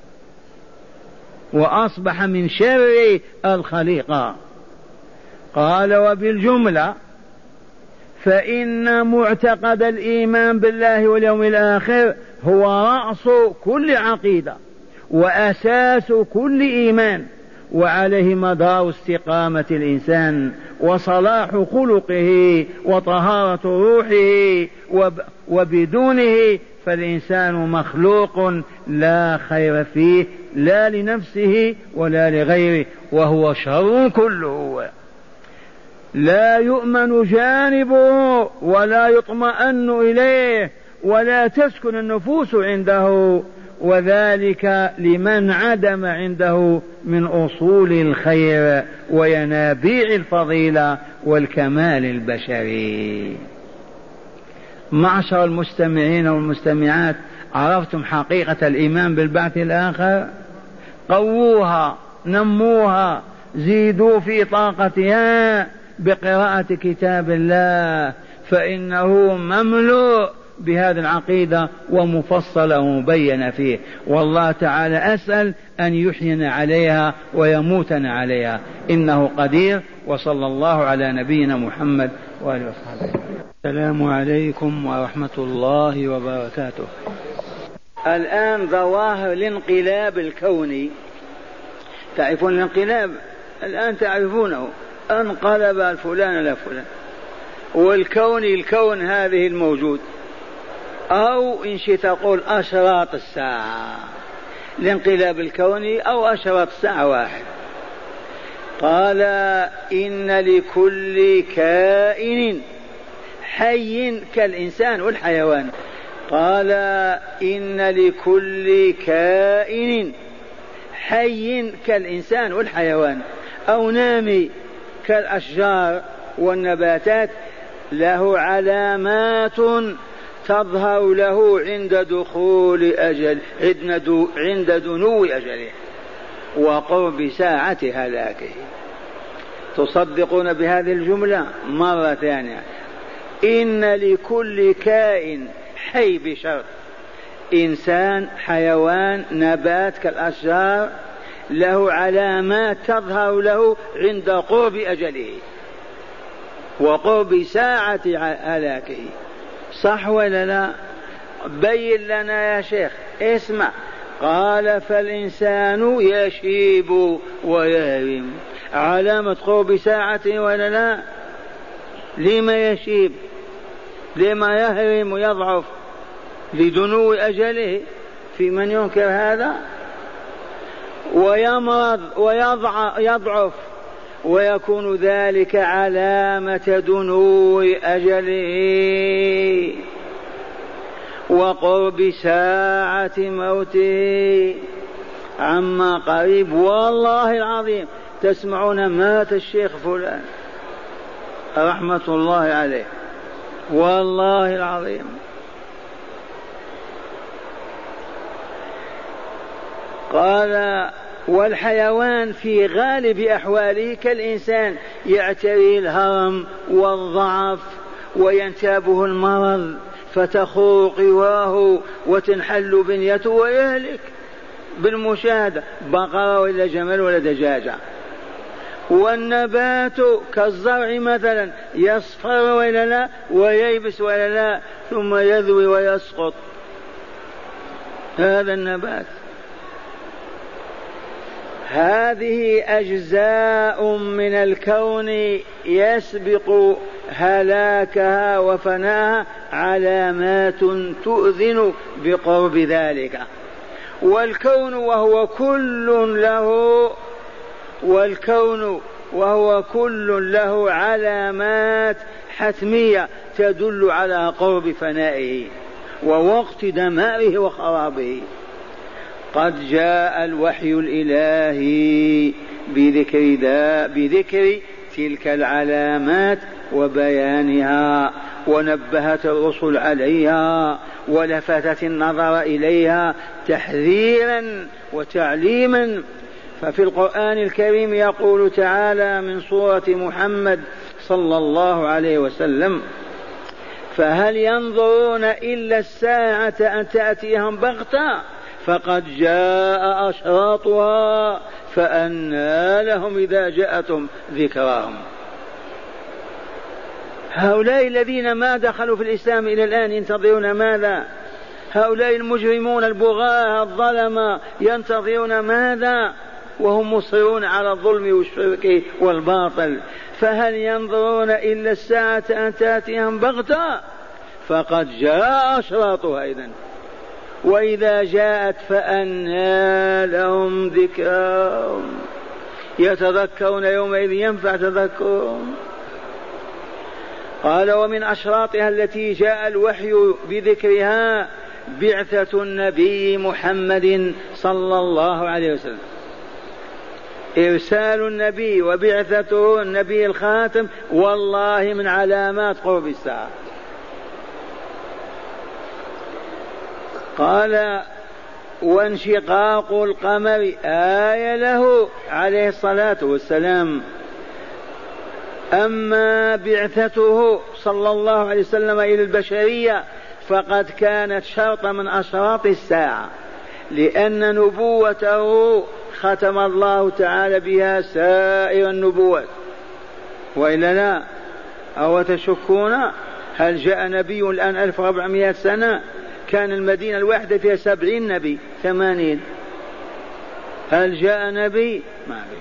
وأصبح من شر الخليقة. قال وبالجملة فإن معتقد الإيمان بالله واليوم الآخر هو رأس كل عقيدة وأساس كل إيمان، وعليه مدار استقامة الإنسان وصلاح خلقه وطهارة روحه، وبدونه فالإنسان مخلوق لا خير فيه لا لنفسه ولا لغيره، وهو شر كله، لا يؤمن جانبه ولا يطمئن إليه ولا تسكن النفوس عنده، وذلك لمن عدم عنده من أصول الخير وينابيع الفضيلة والكمال البشري. معشر المستمعين والمستمعات، عرفتم حقيقة الإيمان بالبعث الآخر؟ قووها، نموها، زيدوا في طاقتها بقراءة كتاب الله، فإنه مملوء بهذه العقيدة ومفصلة ومبينة فيه، والله تعالى أسأل أن يحيينا عليها ويموتنا عليها، إنه قدير. وصلى الله على نبينا محمد وآله وصحبه. السلام عليكم ورحمة الله وبركاته. الآن ظواهر الانقلاب الكوني، تعرفون الانقلاب الآن، تعرفونه، انقلب الفلان إلى فلان، والكوني الكون هذه الموجود، أو إن شئت تقول أشراط الساعة، الانقلاب الكوني أو أشراط الساعة واحد. قال إن لكل كائن حي كالإنسان والحيوان، قال إن لكل كائن حي كالإنسان والحيوان أو نامي كالأشجار والنباتات له علامات تظهر له عند دخول أجل، عند دنو أجله وقرب ساعة هلاكه. تصدقون بهذه الجملة مرة ثانية؟ إن لكل كائن حي بشرط، إنسان، حيوان، نبات كالأشجار، له علامات تظهر له عند قرب أجله وقرب ساعة هلاكه. صح ولا لا؟ بين لنا يا شيخ، اسمع. قال فالإنسان يشيب ويهرم، علامة قرب ساعته ولا لا؟ لما يشيب؟ لما يهرم ويضعف؟ لدنو أجله. في من ينكر هذا؟ ويمرض ويضعف، ويكون ذلك علامة دنو أجله وقرب ساعة موته عما قريب. والله العظيم تسمعون مات الشيخ فلان رحمة الله عليه، والله العظيم. قال والحيوان في غالب أحواله كالإنسان، يعتريه الهرم والضعف وينتابه المرض فتخور قواه وتنحل بنيته ويهلك بالمشاهدة، بقرة ولا جمل ولا دجاجة. والنبات كالزرع مثلا، يصفر ولا لا، وييبس ولا لا، ثم يذوي ويسقط. هذا النبات. هذه أجزاء من الكون يسبق هلاكها وفناها علامات تؤذن بقرب ذلك. والكون وهو كل له علامات حتمية تدل على قرب فنائه ووقت دماره وخرابه. قد جاء الوحي الإلهي بذكر تلك العلامات وبيانها، ونبهت الرسل عليها ولفتت النظر إليها تحذيرا وتعليما. ففي القرآن الكريم يقول تعالى من سورة محمد صلى الله عليه وسلم: فهل ينظرون إلا الساعة أن تأتيهم بغتة فقد جاء أشراطها فأنى لهم إذا جاءتهم ذكراهم. هؤلاء الذين ما دخلوا في الإسلام إلى الآن ينتظرون ماذا؟ هؤلاء المجرمون البغاة الظلمة ينتظرون ماذا وهم مصرون على الظلم والشرك والباطل؟ فهل ينظرون إلا الساعة أن تأتيهم بغتة فقد جاء أشراطها إذن، وإذا جاءت فأنى لهم ذكراهم، يتذكرون يومئذ ينفع تذكرهم. قال: ومن أشراطها التي جاء الوحي بذكرها بعثة النبي محمد صلى الله عليه وسلم، إرسال النبي وبعثته النبي الخاتم والله من علامات قرب الساعة. قال وانشقاق القمر آية له عليه الصلاة والسلام. أما بعثته صلى الله عليه وسلم إلى البشرية فقد كانت شرطا من أشراط الساعة، لأن نبوته ختم الله تعالى بها سائر النبوات، وإلا لا؟ أو تشكون هل جاء نبي الآن 1400 سنة كان المدينة الواحدة فيها 70 نبي 80، هل جاء نبي؟ ما به.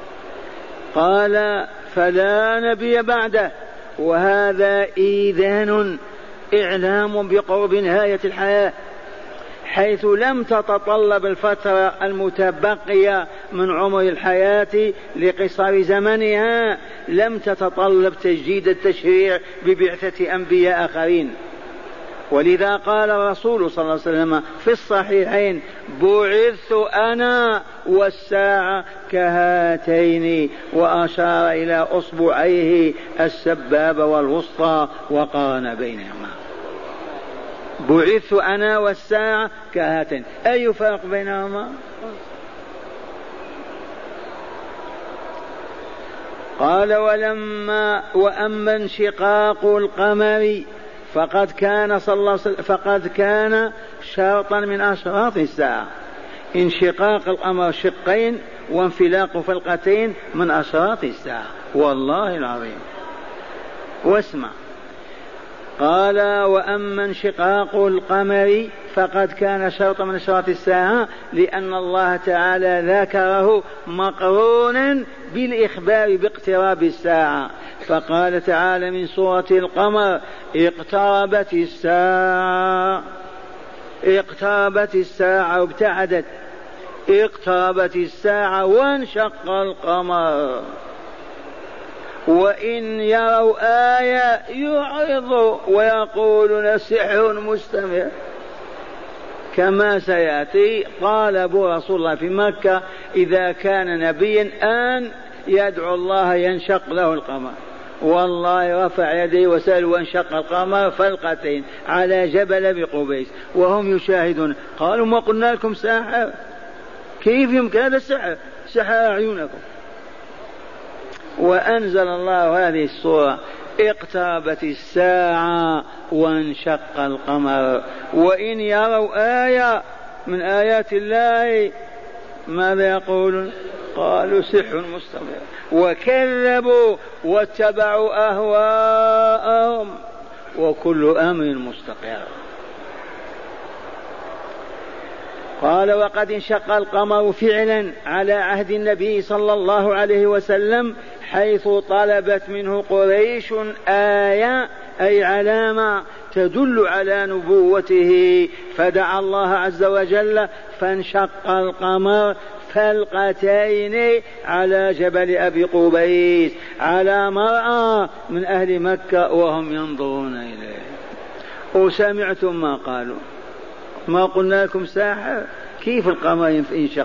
قال فلا نبي بعده، وهذا إيذان إعلام بقرب نهاية الحياة، حيث لم تتطلب الفترة المتبقية من عمر الحياة لقصر زمنها، لم تتطلب تجديد التشريع ببعثة أنبياء آخرين. ولذا قال الرسول صلى الله عليه وسلم في الصحيحين بعثت أنا والساعة كهاتين، وأشار إلى أصبعيه السبابة والوسطى وقارن بينهما. بعثت أنا والساعة كهاتين، أي فرق بينهما؟ قال وأما انشقاق القمر فقد كان شرطا من أشراط الساعة. انشقاق القمر شقين وانفلاق فلقتين من أشراط الساعة والله العظيم. واسمع، قال وأما انشقاق القمر فقد كان شرطا من أشراط الساعة، لأن الله تعالى ذكره مقرونا بالإخبار باقتراب الساعة، فقال تعالى من سورة القمر اقتربت الساعة وابتعدت، اقتربت الساعة وانشق القمر، وإن يروا آية يعرضوا ويقولون سحر مستمر، كما سيأتي. طالبوا رسول الله في مكة إذا كان نبيا أن يدعو الله ينشق له القمر، والله رفع يديه وسأل وانشق القمر فلقتين على جبل بقبيس وهم يشاهدون. قالوا ما قلنا لكم ساحر؟ كيف يمكن هذا السحر؟ سحر أعينكم. وأنزل الله هذه السورة اقتربت الساعة وانشق القمر، وإن يروا آية من آيات الله ماذا يقولون؟ قالوا سحر مستمر، وكذبوا واتبعوا أهواءهم وكل أمر مستقر. قال وقد انشق القمر فعلا على عهد النبي صلى الله عليه وسلم، حيث طلبت منه قريش آية أي علامة تدل على نبوته، فدعا الله عز وجل فانشق القمر فلقتين على جبل أبي قبيس على مرأى من أهل مكة وهم ينظرون إليه. وسمعتم ما قالوا؟ ما قلنا لكم ساحر؟ كيف القمر ينشق؟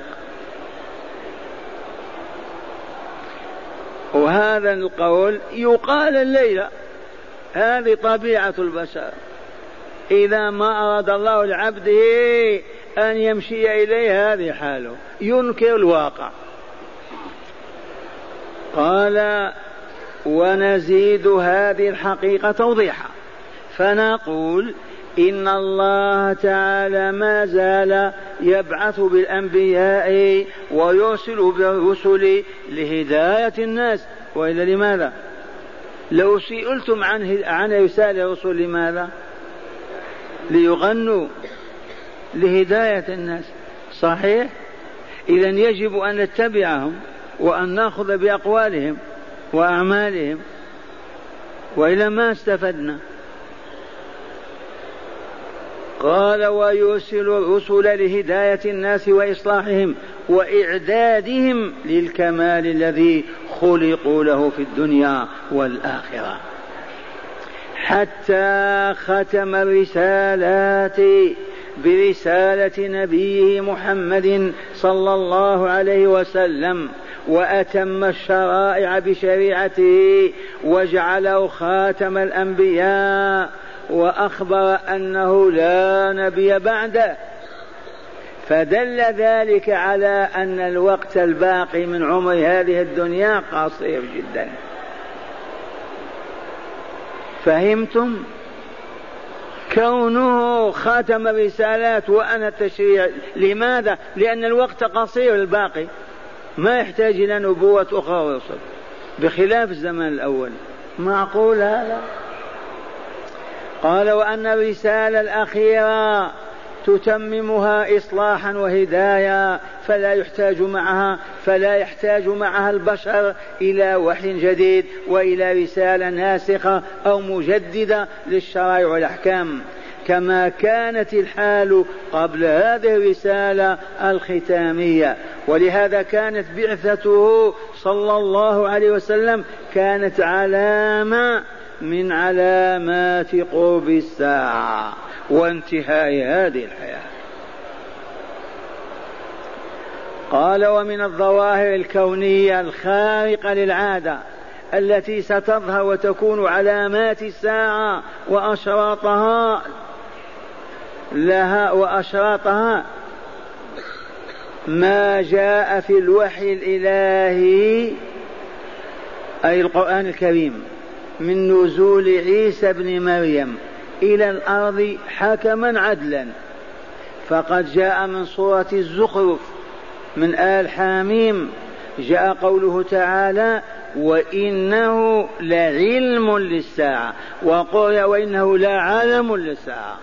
وهذا القول يقال الليلة، هذه طبيعة البشر، إذا ما أراد الله لعبده أن يمشي إليه هذه حاله، ينكر الواقع. قال ونزيد هذه الحقيقة توضيحا فنقول إن الله تعالى ما زال يبعث بالأنبياء ويرسل بالرسل لهداية الناس، وإلا لماذا؟ لو سئلتم عن رسالة الرسل لماذا؟ ليغنوا، لهداية الناس، صحيح؟ إذن يجب أن نتبعهم وأن نأخذ بأقوالهم وأعمالهم، وإلا ما استفدنا. قال ويرسل الرسل لهداية الناس وإصلاحهم وإعدادهم للكمال الذي خلقوا له في الدنيا والآخرة، حتى ختم الرسالات برسالة نبيه محمد صلى الله عليه وسلم، وأتم الشرائع بشريعته وجعله خاتم الأنبياء، وأخبر أنه لا نبي بعده، فدل ذلك على أن الوقت الباقي من عمر هذه الدنيا قصير جدا. فهمتم؟ كونه خاتم الرسالات وأنا التشريع، لماذا؟ لأن الوقت قصير الباقي، ما يحتاج إلى نبوة أخرى ورسل، بخلاف الزمان الأول. معقول هذا؟ قال وأن الرسالة الأخيرة تتممها إصلاحا وهداية، فلا يحتاج معها البشر إلى وحي جديد وإلى رسالة ناسخة أو مجددة للشرائع والأحكام، كما كانت الحال قبل هذه الرسالة الختامية. ولهذا كانت بعثته صلى الله عليه وسلم كانت علامة من علامات قرب الساعة وانتهاء هذه الحياة. قال ومن الظواهر الكونية الخارقة للعادة التي ستظهر وتكون علامات الساعة وأشراطها ما جاء في الوحي الإلهي أي القرآن الكريم من نزول عيسى بن مريم إلى الأرض حكما عدلا. فقد جاء من سورة الزخرف من آل حاميم جاء قوله تعالى وإنه لعلم للساعة، وقال وإنه لعلم للساعة،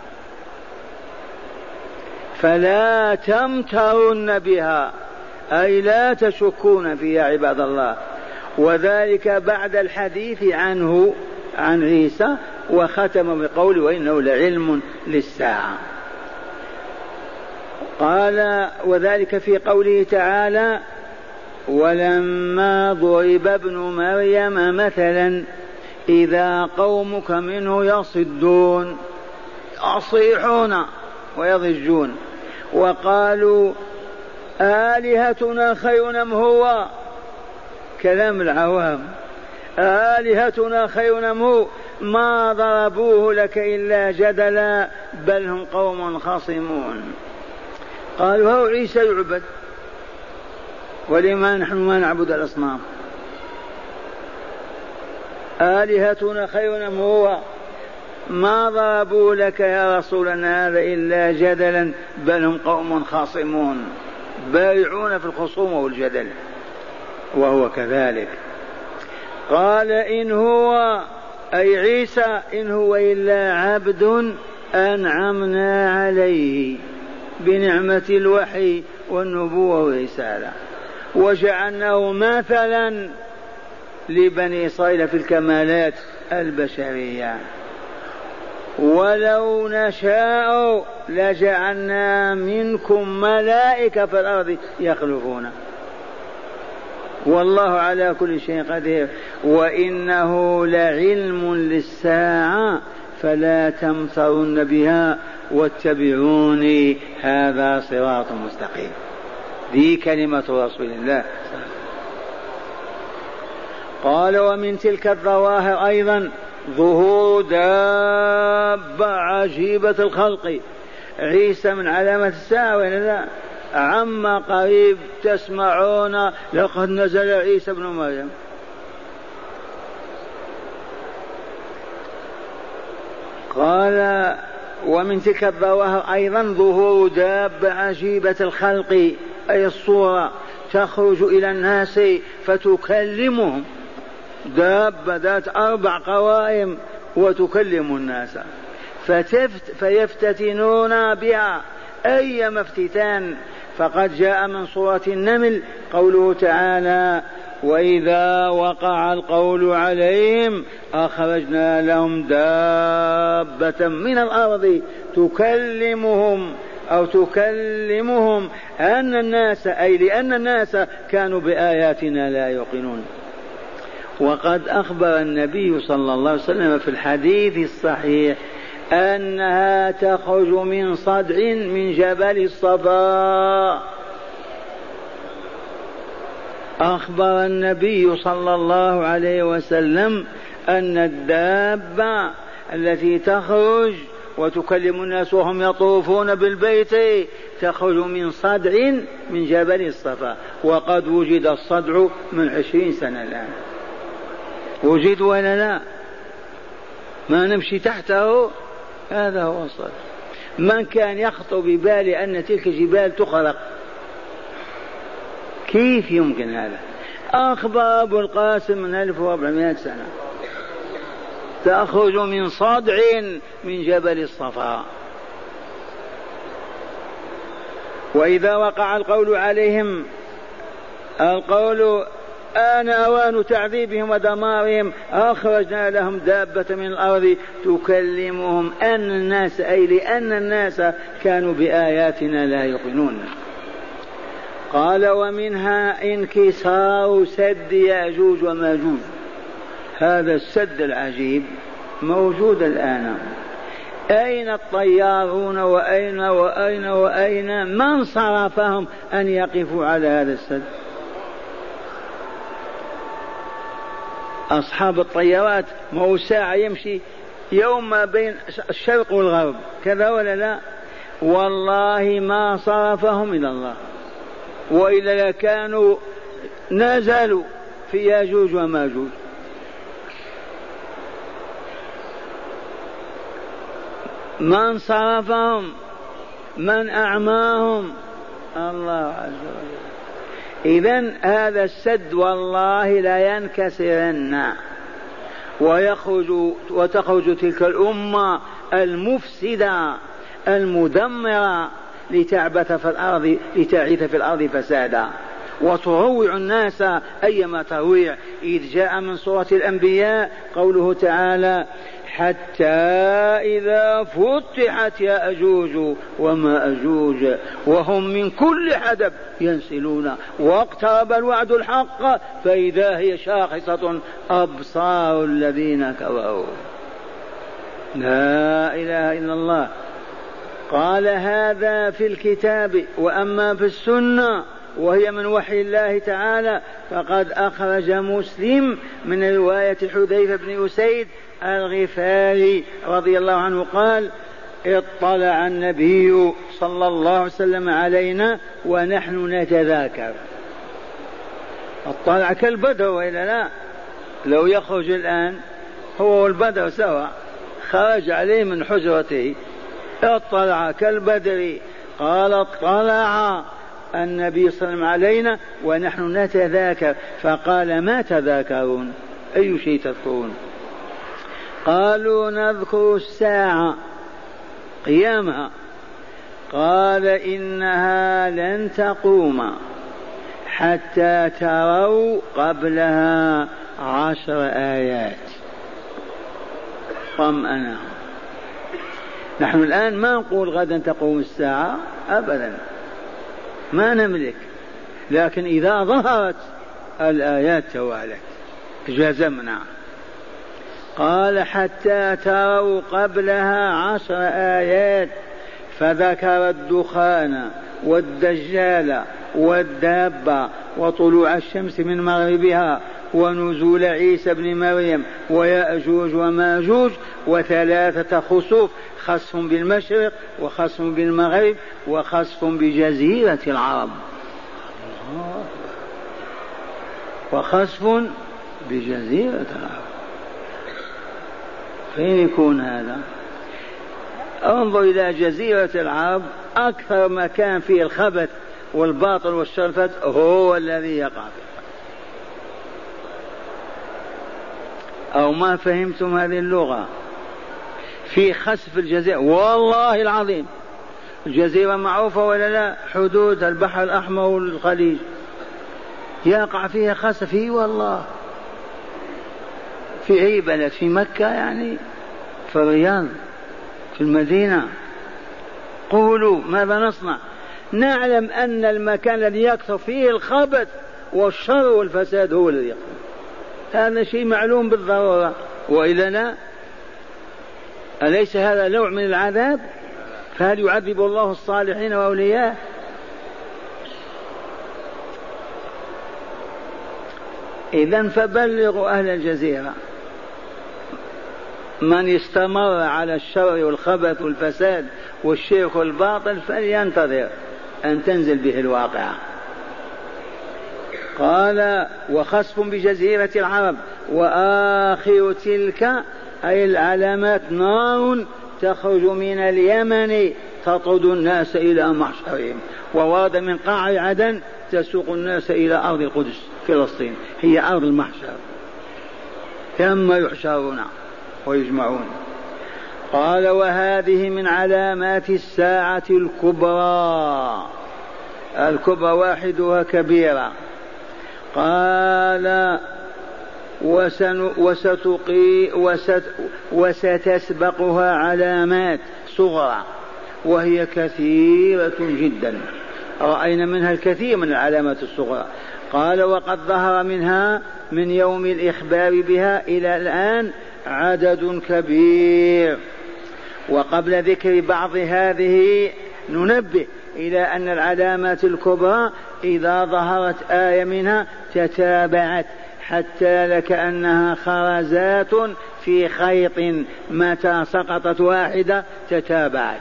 فلا تمترن بها أي لا تشكون فيها عباد الله. وذلك بعد الحديث عنه عن عيسى، وختم بقوله وإنه لعلم للساعة. قال وذلك في قوله تعالى ولما ضرب ابن مريم مثلا إذا قومك منه يصدون، يصيحون ويضجون، وقالوا آلهتنا خير أم هو، كلام العوام، آلهتنا خير أم هو ما ضربوه لك إلا جدلا بل هم قوم خصمون. قالوا هو عيسى يعبد، ولما نحن ما نعبد الأصنام؟ آلهتنا خير أم هو ما ضربوا لك يا رسولنا هذا إلا جدلا بل هم قوم خاصمون، بارعون في الخصوم والجدل، وهو كذلك. قال إن هو أي عيسى إن هو إلا عبد أنعمنا عليه بنعمة الوحي والنبوة والرسالة، وجعلناه مثلا لبني إسرائيل في الكمالات البشرية، ولو نشاء لجعلنا منكم ملائكة في الأرض يخلفون والله على كل شيء قدير. وإنه لعلم للساعة فلا تمترن بها واتبعوني هذا صراط مستقيم. دي كلمة رسول الله. قال ومن تلك الظواهر أيضا ظهور دابة عجيبة الخلق. عيسى من علامة الساعة ولا لا؟ عما قريب تسمعون لقد نزل عيسى بن مريم. قال ومن تلك الظواهر أيضا ظهور دابة عجيبة الخلق أي الصورة تخرج إلى الناس فتكلمهم، دابة ذات 4 قوائم وتكلم الناس فيفتتنون بها أيما افتتان. فقد جاء من سورة النمل قوله تعالى وإذا وقع القول عليهم أخرجنا لهم دابة من الأرض تكلمهم أن الناس أي لأن الناس كانوا بآياتنا لا يوقنون. وقد أخبر النبي صلى الله عليه وسلم في الحديث الصحيح أنها تخرج من صدع من جبل الصفا. أخبر النبي صلى الله عليه وسلم أن الدابة التي تخرج وتكلم الناس وهم يطوفون بالبيت تخرج من صدع من جبل الصفا، وقد وجد الصدع من 20 سنة الآن، وجد ولا لا؟ ما نمشي تحته، هذا هو الصدع. من كان يخطر ببال أن تلك الجبال تخرق؟ كيف يمكن هذا؟ أخبر أبو القاسم من 1400 سنة تخرج من صدع من جبل الصفا. وإذا وقع القول عليهم، القول آن أوان تعذيبهم ودمارهم، أخرجنا لهم دابة من الأرض تكلمهم أن الناس، أي لأن الناس كانوا بآياتنا لا يوقنون. قال ومنها انكسار سد يأجوج وماجوج. هذا السد العجيب موجود الآن. أين الطيارون وأين وأين وأين؟ من صرفهم أن يقفوا على هذا السد؟ أصحاب الطيارات مو ساعة يمشي يوم ما بين الشرق والغرب، كذا ولا لا؟ والله ما صرفهم إلى الله، وإلا كانوا نزلوا في ياجوج وماجوج. من صرفهم؟ من أعماهم؟ الله عز وجل. إذن هذا السد والله لا ينكسرن، وتخرج تلك الأمة المفسدة المدمرة لتعبث في الأرض، لتعيث في الأرض فسادا، وتروع الناس أيما ترويع. إذ جاء من سورة الأنبياء قوله تعالى حتى إذا فتحت يأجوج ومأجوج وهم من كل حدب ينسلون واقترب الوعد الحق فإذا هي شاخصة أبصار الذين كفروا. لا إله إلا الله. قال هذا في الكتاب، وأما في السنة وهي من وحي الله تعالى فقد أخرج مسلم من رواية حذيفة بن أسيد الغفاري رضي الله عنه قال اطلع النبي صلى الله عليه وسلم علينا ونحن نتذاكر. اطلع كالبدر وإلا لا؟ لو يخرج الآن هو والبدر سوا، خرج عليه من حجرته اطلع كالبدر. قال اطلع النبي صلى الله عليه وسلم علينا ونحن نتذاكر، فقال ما تذاكرون؟ أي شيء تذكرون؟ قالوا نذكر الساعة قيامها. قال إنها لن تقوم حتى تروا قبلها 10 آيات. طمأنة. نحن الآن ما نقول غدا تقوم الساعة أبدا، ما نملك، لكن إذا ظهرت الآيات توالت جزمنا. قال حتى تروا قبلها 10 آيات، فذكر الدخان والدجال والدابة وطلوع الشمس من مغربها ونزول عيسى بن مريم ويأجوج وماجوج، وثلاثة خسوف، خسف بالمشرق وخسف بالمغرب وخسف بجزيرة العرب. وخسف بجزيرة العرب فين يكون هذا؟ انظر إلى جزيرة العرب، أكثر مكان فيه الخبث والباطل والشرفة هو الذي يقع فيه. أو ما فهمتم هذه اللغة؟ في خسف الجزيرة والله العظيم. الجزيرة معروفة ولا لا؟ حدود البحر الأحمر والخليج، يقع فيها خسف والله. في أي بلد؟ في مكة يعني، في الرياض، في المدينة. قولوا ماذا نصنع؟ نعلم أن المكان الذي يكثر فيه الخبث والشر والفساد هو الذي يكثر، هذا شيء معلوم بالضرورة، وإلا لا؟ أليس هذا نوع من العذاب؟ فهل يعذب الله الصالحين وأولياءه؟ إذن فبلغوا أهل الجزيرة، من استمر على الشر والخبث والفساد والشرك والباطل فلينتظر أن تنزل به الواقعة. قال وخسف بجزيرة العرب وآخر تلك أي العلامات نار تخرج من اليمن تطرد الناس إلى محشرهم، وورد من قاع عدن تسوق الناس إلى أرض القدس فلسطين، هي أرض المحشر، ثم يحشرون ويجمعون. قال وهذه من علامات الساعة الكبرى، الكبرى واحدها كبيرة. قال وستسبقها علامات صغرى وهي كثيرة جدا، رأينا منها الكثير من العلامات الصغرى. قال وقد ظهر منها من يوم الإخبار بها إلى الآن عدد كبير. وقبل ذكر بعض هذه ننبه إلى أن العلامات الكبرى إذا ظهرت آية منها تتابعت حتى لكأنها خرزات في خيط، متى سقطت واحدة تتابعت.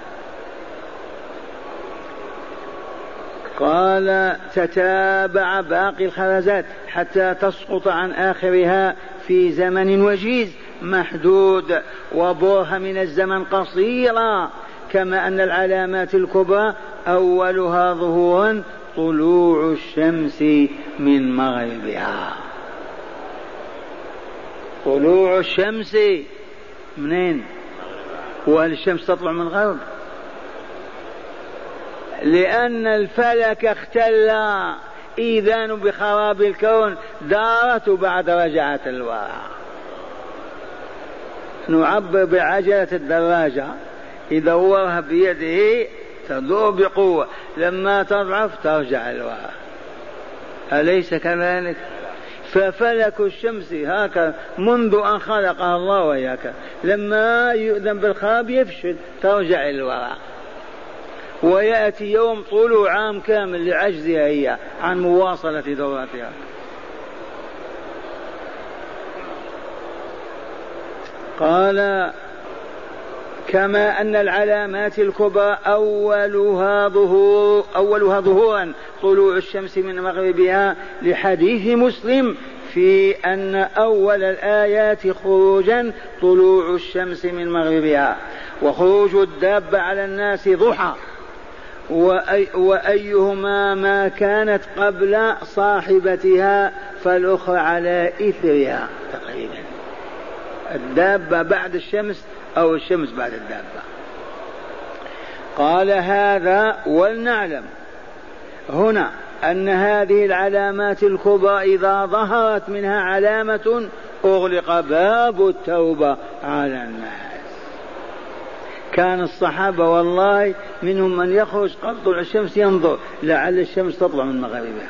قال تتابع باقي الخرزات حتى تسقط عن آخرها في زمن وجيز محدود، وبرهة من الزمن قصيرة. كما أن العلامات الكبرى أولها ظهورا طلوع الشمس من مغربها. طلوع الشمس منين؟ وهل الشمس تطلع من الغرب؟ لأن الفلك اختل، إيذان بخراب الكون، دارت بعد رجعت الوراء. نعبر بعجلة الدراجة، إذا ورها بيده تدور بقوة، لما تضعف ترجع الوراء، أليس كذلك؟ ففلك الشمس هكذا منذ أن خلقها الله وإياك، لما يؤذن بالخراب يفشل ترجع الوراء، ويأتي يوم طلوع عام كامل لعجزها هي عن مواصلة دوراتها. قال كما أن العلامات الكبرى أولها ظهورا طلوع الشمس من مغربها، لحديث مسلم في أن أول الآيات خروجا طلوع الشمس من مغربها، وخروج الدابة على الناس ضحى، وأيهما ما كانت قبل صاحبتها فالأخرى على إثرها تقريبا، الدابة بعد الشمس أو الشمس بعد الدابة. قال هذا ولنعلم هنا أن هذه العلامات الكبرى إذا ظهرت منها علامة أغلق باب التوبة على الناس. كان الصحابة والله منهم من يخرج قبل طلوع الشمس ينظر لعل الشمس تطلع من مغربها،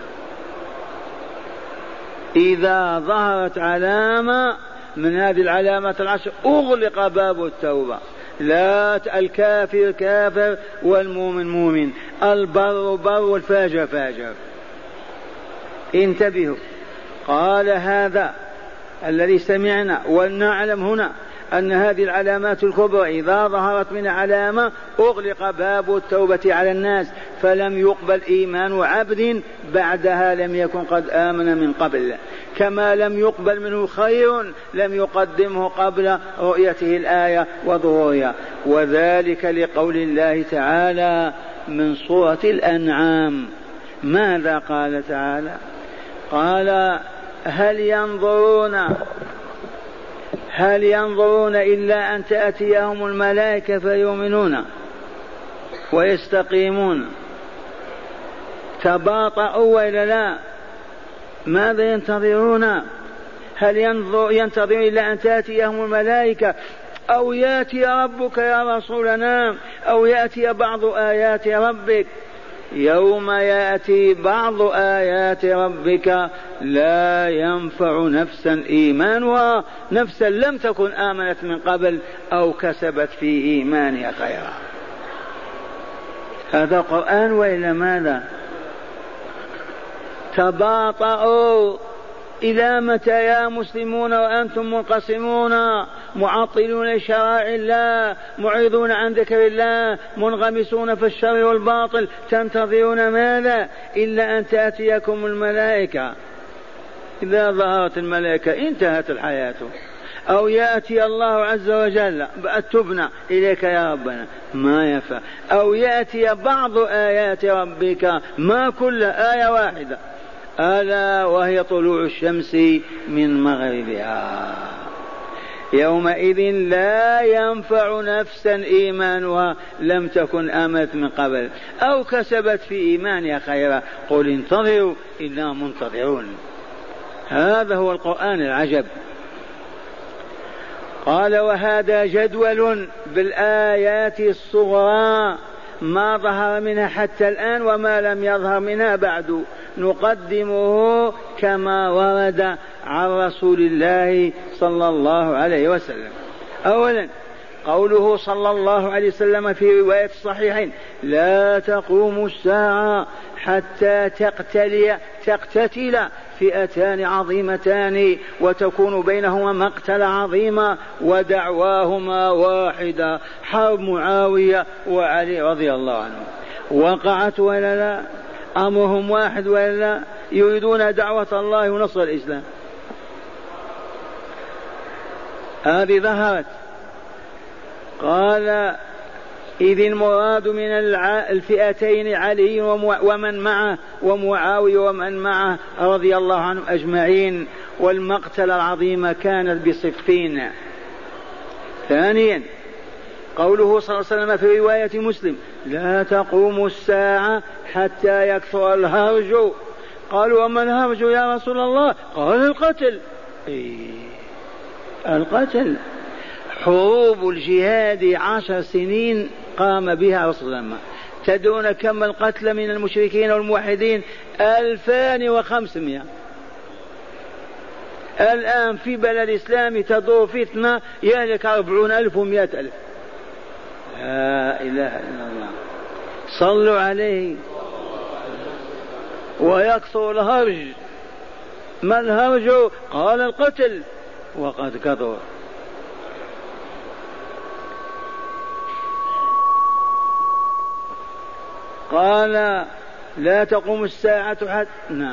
إذا ظهرت علامة من هذه العلامات العشر أغلق باب التوبة. لا الكافر كافر والمؤمن مؤمن، البر بر والفاجر فاجر، انتبهوا. قال هذا الذي سمعنا ولنعلم هنا أن هذه العلامات الكبرى إذا ظهرت من علامة أغلق باب التوبة على الناس، فلم يقبل إيمان عبد بعدها لم يكن قد آمن من قبل، كما لم يقبل منه خير لم يقدمه قبل رؤيته الآية وظهورها. وذلك لقول الله تعالى من سورة الأنعام، ماذا قال تعالى؟ قال هل ينظرون إلا أن تأتيهم الملائكة فيؤمنون ويستقيمون؟ تباطؤوا وإلا لا؟ ماذا ينتظرون؟ هل ينتظرون إلا أن تأتيهم الملائكة أو يأتي ربك يا رسولنا أو يأتي بعض آيات ربك؟ يوم يأتي بعض آيات ربك لا ينفع نفسا إيمانها، نفسا لم تكن آمنت من قبل أو كسبت في إيمانها خيرا. هذا قرآن وإلا ماذا؟ تباطؤوا إلى متى يا مسلمون وأنتم منقسمون معطلون لشرائع الله معرضون عن ذكر الله منغمسون في الشر والباطل، تنتظرون ماذا؟ إلا أن تأتيكم الملائكة. إذا ظهرت الملائكة انتهت الحياة، أو يأتي الله عز وجل تبنى إليك يا ربنا ما ينفع، أو يأتي بعض آيات ربك ما كل آية واحدة، ألا وهي طلوع الشمس من مغربها. يومئذ لا ينفع نفسا إيمانها لم تكن آمنت من قبل أو كسبت في إيمانها خيرا، قل انتظروا إنا منتظرون. هذا هو القرآن العجب. قال وهذا جدول بالآيات الصغرى ما ظهر منها حتى الآن وما لم يظهر منها بعد، نقدمه كما ورد عن رسول الله صلى الله عليه وسلم. أولا قوله صلى الله عليه وسلم في رواية الصحيحين لا تقوم الساعة حتى تقتتل فئتان عظيمتان وتكون بينهما مقتل عظيمة ودعواهما واحدة، حرب معاوية وعلي رضي الله عنه. وقعت ولا لا؟ أمرهم واحد ولا لا؟ يريدون دعوة الله ونصر الإسلام. هذه ظهرت. قال إذ المراد من الفئتين علي ومن معه ومعاوية ومن معه رضي الله عنهم أجمعين، والمقتل العظيمة كانت بصفين. ثانيا قوله صلى الله عليه وسلم في رواية مسلم لا تقوم الساعة حتى يكثر الهرج. قالوا وما الهرج يا رسول الله؟ قال القتل. القتل. حروب الجهاد 10 سنين قام بها رسول الله. تدرون كم القتل من المشركين والموحدين؟ 2500. الآن في بلد إسلامي تدور فتنة يهلك 40,000 و100,000. لا إله إلا الله. صلوا عليه. ويكثر الهرج. ما الهرج؟ قال القتل وقد كثر. قال لا تقوم الساعة حتى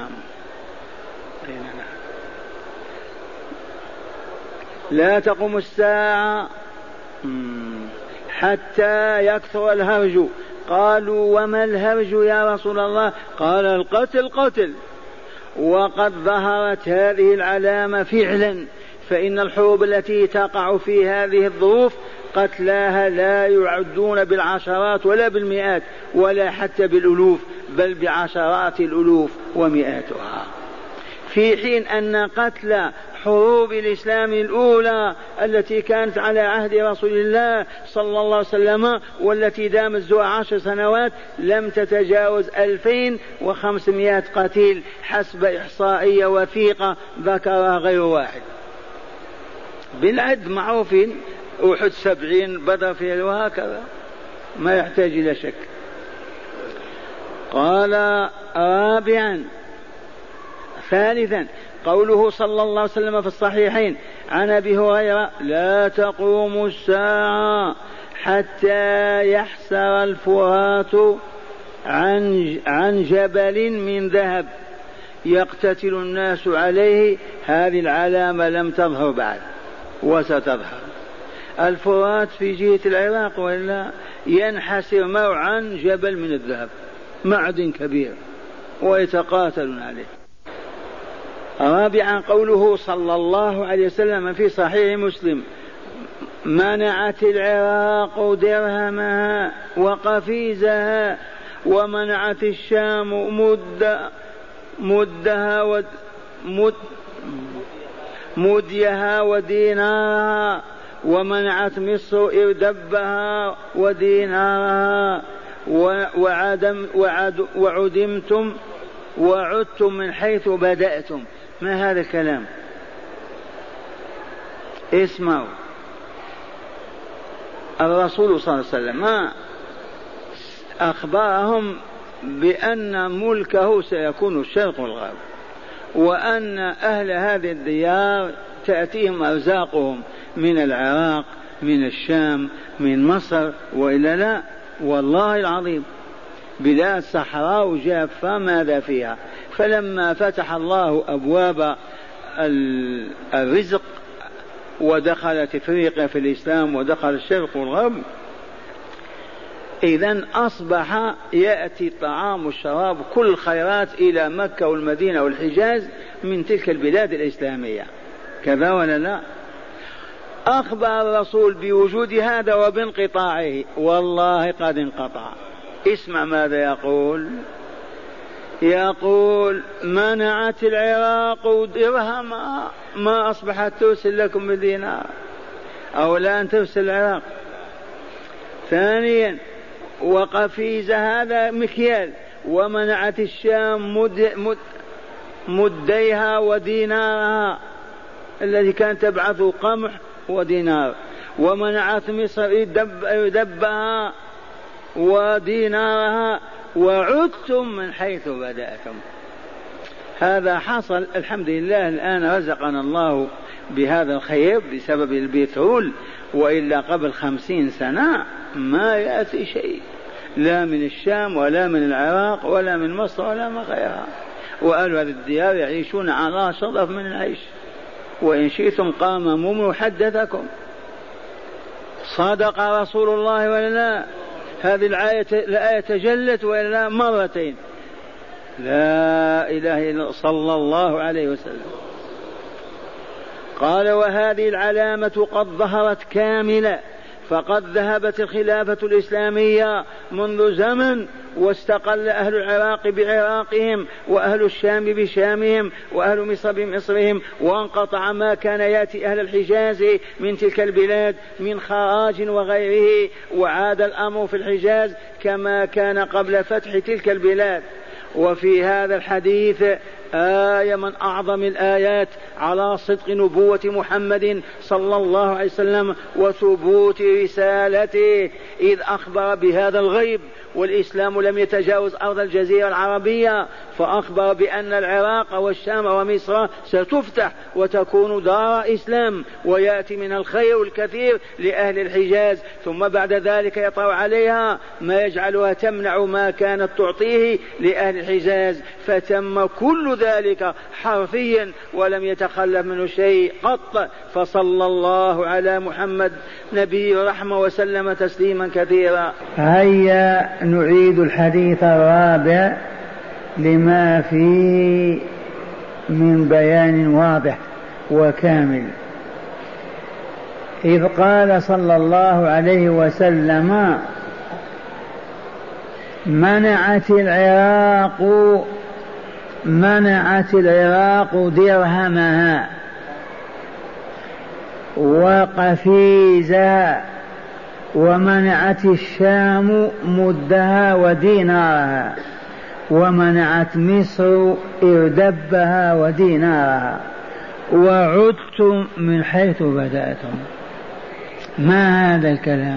لا تقوم الساعة حتى يكثر الهرج. قالوا وما الهرج يا رسول الله؟ قال القتل. قتل. وقد ظهرت هذه العلامة فعلا، فإن الحروب التي تقع في هذه الظروف قتلاها لا يعدون بالعشرات ولا بالمئات ولا حتى بالألوف، بل بعشرات الألوف ومئاتها، في حين أن قتل حروب الإسلام الأولى التي كانت على عهد رسول الله صلى الله عليه وسلم والتي دامت 10 سنوات لم تتجاوز 2500 قتيل حسب إحصائية وثيقة ذكرها غير واحد. بالعد معروفين، أحد 70، بدر فيه، وهكذا ما يحتاج إلى شك. قال رابعا ثالثا قوله صلى الله عليه وسلم في الصحيحين عن أبي هريرة لا تقوم الساعة حتى يحسر الفرات عن جبل من ذهب يقتتل الناس عليه. هذه العلامة لم تظهر بعد وستظهر. الفرات في جهة العراق ولا ينحسر موعا جبل من الذهب، معدن كبير، ويتقاتلون عليه. رابعا قوله صلى الله عليه وسلم في صحيح مسلم منعت العراق درهمها وقفيزها ومنعت الشام مديها ودينارها ومنعت مصر إردبها ودينارها وعدتم من حيث بدأتم. ما هذا الكلام؟ اسمعوا، الرسول صلى الله عليه وسلم أخبرهم بأن ملكه سيكون الشرق والغرب، وأن أهل هذه الديار تأتيهم أرزاقهم من العراق، من الشام، من مصر، وإلا لا. والله العظيم بلاد صحراء جافة ماذا فيها؟ فلما فتح الله أبواب الرزق ودخلت إفريقيا في الإسلام ودخل الشرق والغرب، إذن أصبح يأتي الطعام والشراب كل الخيرات إلى مكة والمدينة والحجاز من تلك البلاد الإسلامية، كذا ولا لا؟ أخبر الرسول بوجود هذا وبانقطاعه، والله قد انقطع. اسمع ماذا يقول، يقول منعت العراق درهما ما أصبحت ترسل لكم بدينار، أو لا ترسل العراق. ثانيا وقفيز هذا مكيال، ومنعت الشام مديها ودينارها الذي كانت تبعث قمح ودينار، ومنعت مصر يدبها ودينارها، وعدتم من حيث بدأتم. هذا حصل الحمد لله، الآن رزقنا الله بهذا الخير بسبب البترول، وإلا قبل 50 سنة ما يأتي شيء، لا من الشام ولا من العراق ولا من مصر ولا من غيرها، وأهل هذه الديار يعيشون على شرف من العيش، وإن شئتم قامموا حدثكم. صدق رسول الله ولا لا؟ هذه الآية تجلت ولا لا؟ مرتين. لا إله إلا الله صلى الله عليه وسلم. قال وهذه العلامة قد ظهرت كاملة، فقد ذهبت الخلافة الإسلامية منذ زمن، واستقل أهل العراق بعراقهم، وأهل الشام بشامهم، وأهل مصر بمصرهم، وانقطع ما كان يأتي أهل الحجاز من تلك البلاد من خراج وغيره، وعاد الأمر في الحجاز كما كان قبل فتح تلك البلاد. وفي هذا الحديث آية من أعظم الآيات على صدق نبوة محمد صلى الله عليه وسلم وثبوت رسالته، إذ أخبر بهذا الغيب، والإسلام لم يتجاوز أرض الجزيرة العربية، فأخبر بأن العراق والشام ومصر ستفتح وتكون دار إسلام، ويأتي من الخير الكثير لأهل الحجاز، ثم بعد ذلك يطرأ عليها ما يجعلها تمنع ما كانت تعطيه لأهل الحجاز، فتم كل ذلك حرفيا ولم يتخلف منه شيء قط. فصلى الله على محمد نبي الرحمة وسلم تسليما كثيرا. هيا نعيد الحديث الرابع لما فيه من بيان واضح وكامل. إذ قال صلى الله عليه وسلم منعت العراق درهمها وقفيزها، ومنعت الشام مدها ودينارها، ومنعت مصر إردبها ودينارها، وعدتم من حيث بدأتم. ما هذا الكلام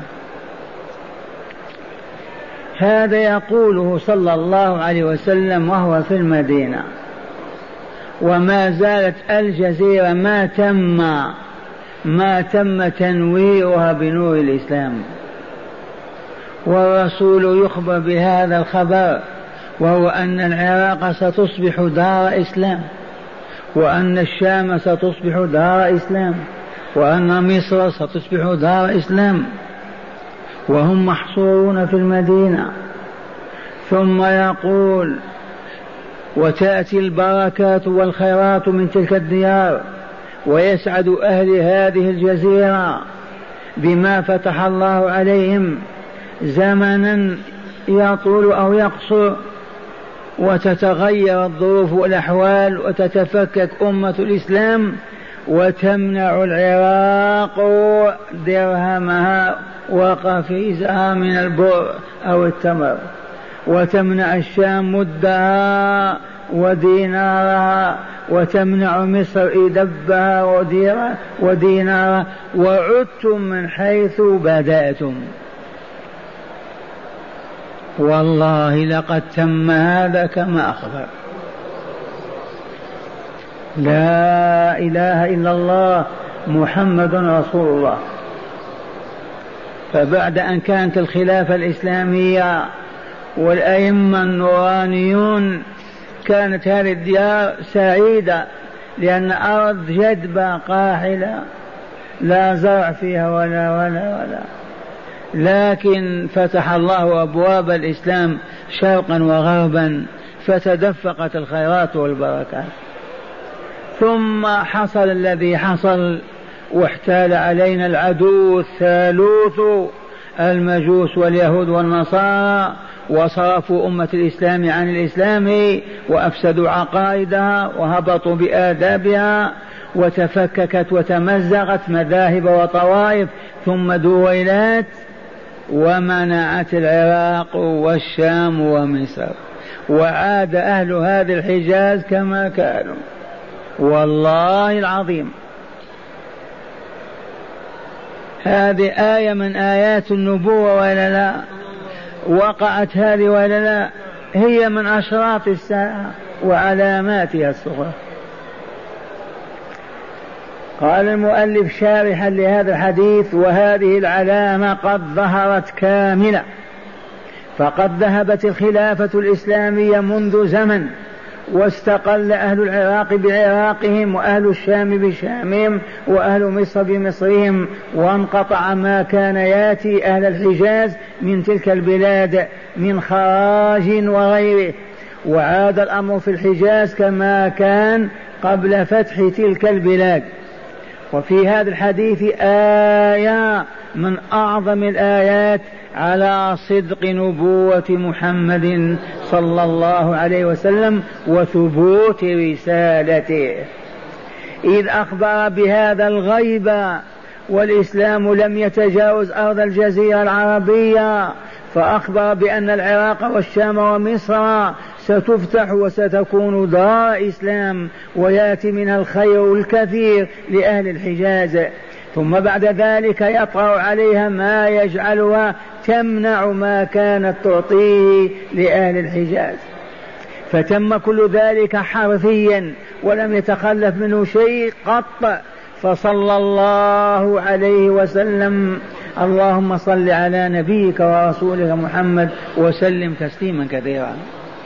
هذا يقوله صلى الله عليه وسلم وهو في المدينة، وما زالت الجزيرة ما تم تنويرها بنور الإسلام، والرسول يخبر بهذا الخبر، وهو أن العراق ستصبح دار إسلام، وأن الشام ستصبح دار إسلام، وأن مصر ستصبح دار إسلام، وهم محصورون في المدينة. ثم يقول وتأتي البركات والخيرات من تلك الديار، ويسعد أهل هذه الجزيرة بما فتح الله عليهم زمنا يطول أو يقصر، وتتغير الظروف والأحوال وتتفكك أمة الإسلام، وتمنع العراق درهمها وقفيزها من البر أو التمر، وتمنع الشام مدها ودينارها، وتمنع مصر إدبها ودينارها، وعدتم من حيث بدأتم. والله لقد تم هذا كما أخبر. لا إله إلا الله محمد رسول الله. فبعد أن كانت الخلافة الإسلامية والأئمة النورانيون كانت هذه الديار سعيدة، لأن أرض جدبة قاحلة لا زرع فيها ولا لكن فتح الله أبواب الإسلام شرقا وغربا فتدفقت الخيرات والبركات. ثم حصل الذي حصل، واحتال علينا العدو الثالوث المجوس واليهود والنصارى، وصرفوا أمة الإسلام عن الإسلام وأفسدوا عقائدها وهبطوا بآدابها، وتفككت وتمزقت مذاهب وطوائف ثم دويلات، ومنعت العراق والشام ومصر، وعاد أهل هذه الحجاز كما كانوا. والله العظيم هذه آية من آيات النبوة ولا لا؟ وقعت هذه ولا لا؟ هي من أشراط الساعة وعلاماتها الصغرى. قال المؤلف شارحا لهذا الحديث: وهذه العلامة قد ظهرت كاملة، فقد ذهبت الخلافة الإسلامية منذ زمن، واستقل أهل العراق بعراقهم، وأهل الشام بشامهم، وأهل مصر بمصرهم، وانقطع ما كان ياتي أهل الحجاز من تلك البلاد من خراج وغيره، وعاد الأمر في الحجاز كما كان قبل فتح تلك البلاد. وفي هذا الحديث آية من أعظم الآيات على صدق نبوة محمد صلى الله عليه وسلم وثبوت رسالته، إذ أخبر بهذا الغيب، والإسلام لم يتجاوز أرض الجزيرة العربية، فأخبر بأن العراق والشام ومصر ستفتح وستكون دار إسلام، ويأتي منها الخير الكثير لأهل الحجاز. ثم بعد ذلك يطرأ عليها ما يجعلها تمنع ما كانت تعطيه لأهل الحجاز، فتم كل ذلك حرفيا ولم يتخلف منه شيء قط. فصلى الله عليه وسلم: اللهم صل على نبيك ورسولك محمد وسلم تسليما كثيرا.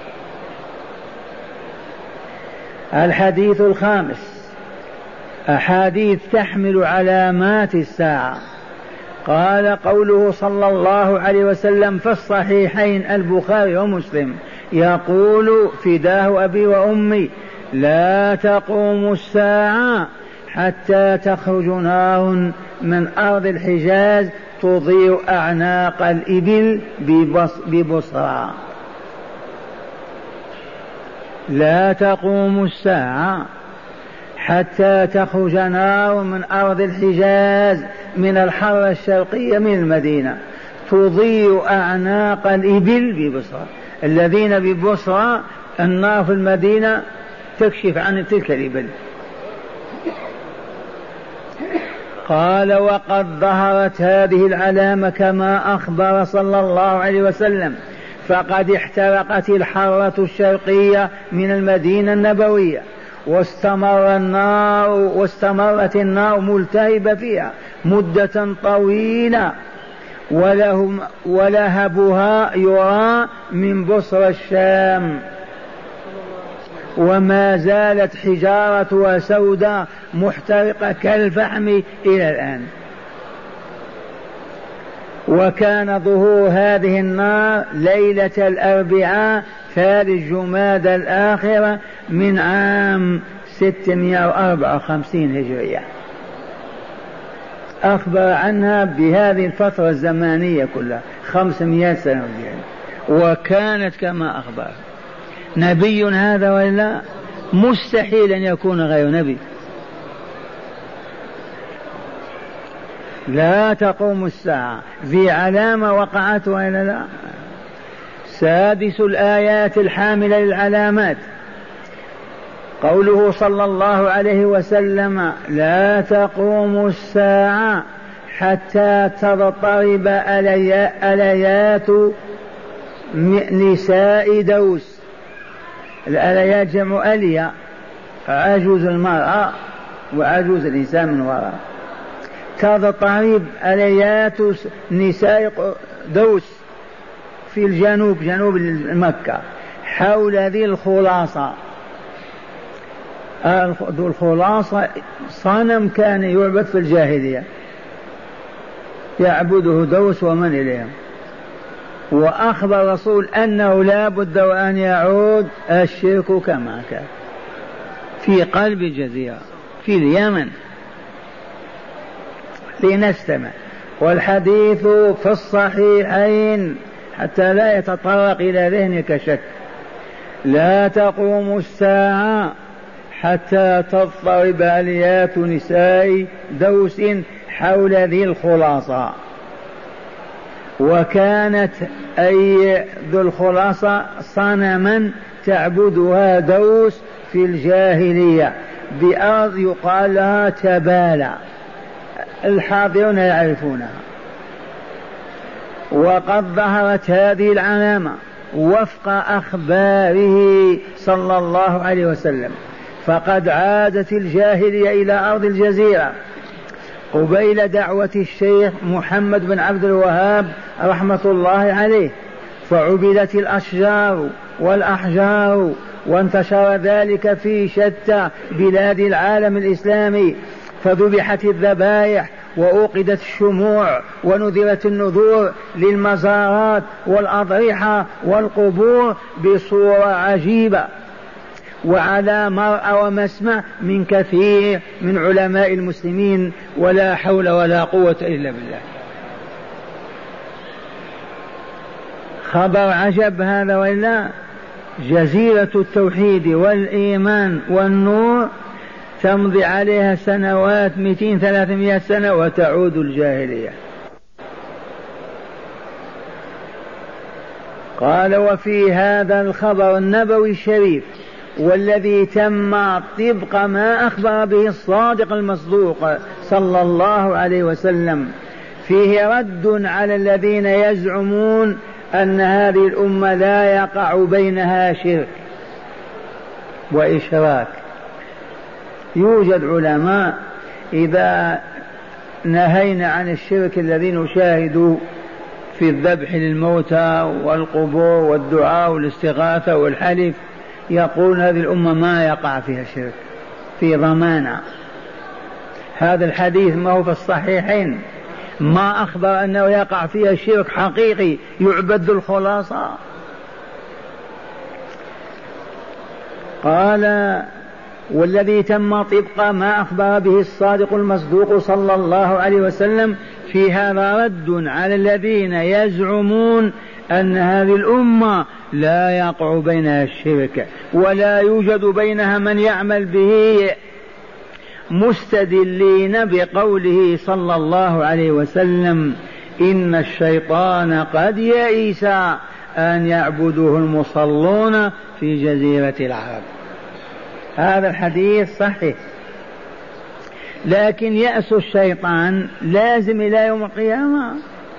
الحديث الخامس: أحاديث تحمل علامات الساعة. قال: قوله صلى الله عليه وسلم في الصحيحين البخاري ومسلم، يقول: فداه أبي وأمي لا تقوم الساعة حتى تخرج نار من أرض الحجاز تضيء أعناق الإبل ببصرى. لا تقوم الساعة حتى تخرج نار من أرض الحجاز من الحرة الشرقية من المدينة تضيء أعناق الإبل ببصرى. الذين ببصرى النار في المدينة تكشف عن تلك الإبل. قال: وقد ظهرت هذه العلامة كما أخبر صلى الله عليه وسلم، فقد احترقت الحرة الشرقية من المدينة النبوية، واستمرت النار ملتهبة فيها مدة طويلة، ولهبها يرى من بصرى الشام، وما زالت حجارتها سوداء محترقة كالفحم إلى الآن. وكان ظهور هذه النار ليلة الأربعاء 3 جمادى الآخرة من عام 654 هجرية. أخبر عنها بهذه الفترة الزمانية كلها 500 سنة، وكانت كما أخبر. نبي هذا ولا؟ مستحيل أن يكون غير نبي. لا تقوم الساعة، ذي علامة وقعت وإلا لا؟ سادس الآيات الحاملة للعلامات قوله صلى الله عليه وسلم: لا تقوم الساعة حتى تضطرب أليات نساء دوس. الأليات جمع ألية، عجوز المرأة وعجوز الإنسان من وراء. تضطرب أليات نساء دوس في الجنوب، جنوب مكة، حول ذي الخلاصة. ذو الخلاصة صنم كان يعبد في الجاهلية يعبده دوس ومن إليهم، وأخبر الرسول أنه لا بد وأن يعود الشرك كما كان في قلب الجزيرة في اليمن. لنستمع، والحديث في الصحيحين حتى لا يتطرق إلى ذهنك شك. لا تقوم الساعة حتى تضطرب أليات نساء دوس حول ذي الخلاصة. وكانت أي ذو الخلاصة صنما تعبدها دوس في الجاهلية بأرض يقال لها تبالة، الحاضرون يعرفونها. وقد ظهرت هذه العلامة وفق أخباره صلى الله عليه وسلم، فقد عادت الجاهلية إلى أرض الجزيرة قبيل دعوة الشيخ محمد بن عبد الوهاب رحمة الله عليه، فعبدت الأشجار والأحجار، وانتشر ذلك في شتى بلاد العالم الإسلامي، فذبحت الذبائح وأوقدت الشموع ونذرت النذور للمزارات والأضرحة والقبور بصورة عجيبة، وعلى مرأى ومسمع من كثير من علماء المسلمين، ولا حول ولا قوة إلا بالله. خبر عجب هذا وإلا. جزيرة التوحيد والإيمان والنور تمضي عليها سنوات 200-300 سنة وتعود الجاهلية. قال: وفي هذا الخبر النبوي الشريف والذي تم طبق ما أخبر به الصادق المصدوق صلى الله عليه وسلم فيه رد على الذين يزعمون أن هذه الأمة لا يقع بينها شرك وإشراك. يوجد علماء إذا نهينا عن الشرك الذي نشاهد في الذبح للموتى والقبور والدعاء والاستغاثة والحلف، يقول هذه الأمة ما يقع فيها شرك في ضمانة. هذا الحديث ما هو في الصحيحين، ما أخبر أنه يقع فيها شرك حقيقي يعبد الخلاصة. قال: والذي تم طبق ما أخبر به الصادق المصدوق صلى الله عليه وسلم في هذا رد على الذين يزعمون أن هذه الأمة لا يقع بينها الشرك ولا يوجد بينها من يعمل به، مستدلين بقوله صلى الله عليه وسلم: إن الشيطان قد يئس أن يعبده المصلون في جزيرة العرب. هذا الحديث صحيح، لكن يأس الشيطان لازم إلى يوم القيامة.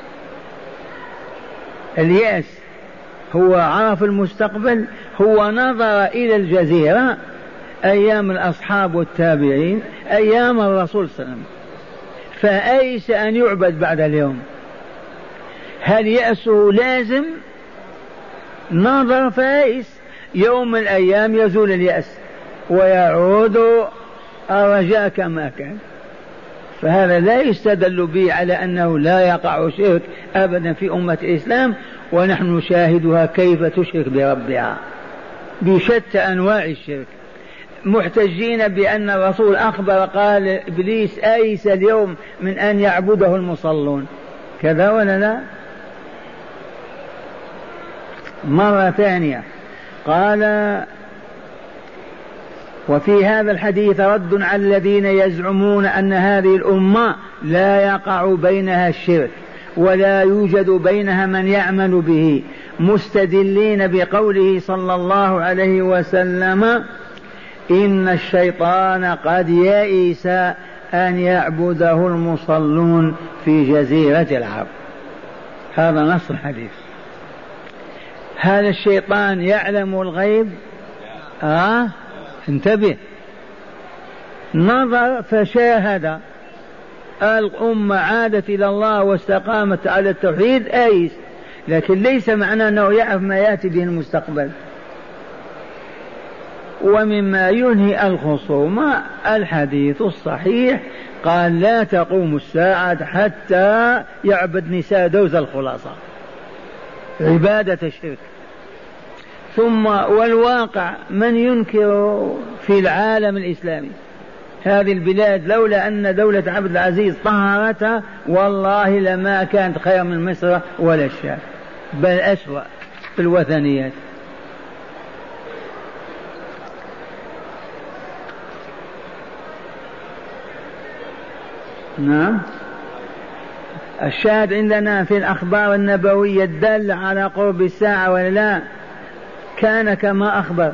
اليأس هو عرف المستقبل، هو نظر إلى الجزيرة أيام الأصحاب والتابعين، أيام الرسول صلى الله عليه وسلم، فأيس أن يعبد بعد اليوم. هل يأسه لازم؟ نظر فأيس، يوم من الأيام يزول اليأس ويعود الرجاء كما كان. فهذا لا يستدل به على أنه لا يقع شرك أبدا في أمة الإسلام، ونحن نشاهدها كيف تشرك بربها بشتى أنواع الشرك، محتجين بأن الرسول أخبر قال إبليس أيس اليوم من أن يعبده المصلون، كذا ولا لا؟ مرة ثانية قال: وفي هذا الحديث رد على الذين يزعمون أن هذه الأمة لا يقع بينها الشرك ولا يوجد بينها من يعمل به، مستدلين بقوله صلى الله عليه وسلم إن الشيطان قد يئس أن يعبده المصلون في جزيرة العرب. هذا نص الحديث. هل الشيطان يعلم الغيب؟ انتبه. نظر فشاهد الأمة عادت إلى الله واستقامت على التوحيد آيس، لكن ليس معنى أنه يعرف ما يأتي به المستقبل. ومما ينهي الخصومة الحديث الصحيح قال لا تقوم الساعة حتى يعبد نساء دوز الخلاصة، عبادة الشرك. ثم والواقع من ينكر في العالم الإسلامي هذه البلاد لولا أن دولة عبد العزيز طهرتها والله لما كانت خير من مصر ولا الشام، بل أسوأ في الوثنيات. نعم. الشاهد عندنا في الأخبار النبوية الدالة على قرب الساعة ولا لا؟ كان كما أخبر.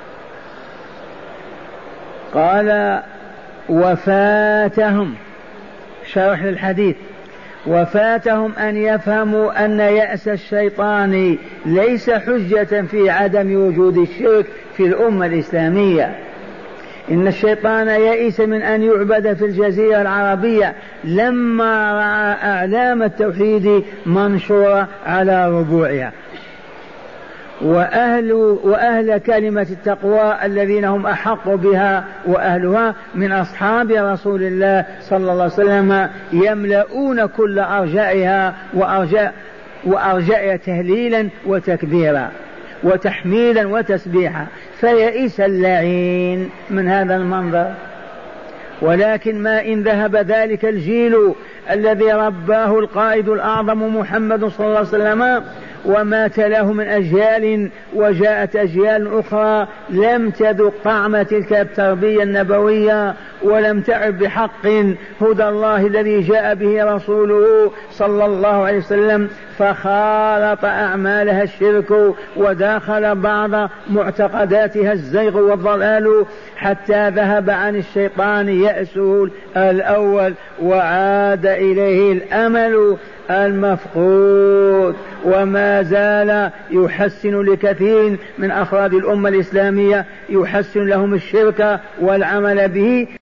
قال وفاتهم، شرح للحديث، وفاتهم أن يفهموا أن يأس الشيطان ليس حجة في عدم وجود الشرك في الأمة الإسلامية. إن الشيطان يئس من أن يعبد في الجزيرة العربية لما رأى أعلام التوحيد منشورة على ربوعها، وأهل كلمة التقوى الذين هم أحق بها وأهلها من أصحاب رسول الله صلى الله عليه وسلم يملؤون كل أرجائها وأرجائها تهليلا وتكبيرا وتحميدا وتسبيحا، فيئس اللعين من هذا المنظر. ولكن ما إن ذهب ذلك الجيل الذي رباه القائد الأعظم محمد صلى الله عليه وسلم وما تلاه من أجيال وجاءت أجيال أخرى لم تذق طعم تلك التربية النبوية ولم تعرف بحق هدى الله الذي جاء به رسوله صلى الله عليه وسلم، فخالط أعمالها الشرك وداخل بعض معتقداتها الزيغ والضلال حتى ذهب عن الشيطان يأسه الأول وعاد إليه الأمل المفقود، وما زال يحسن لكثير من أفراد الأمة الإسلامية، يحسن لهم الشرك والعمل به.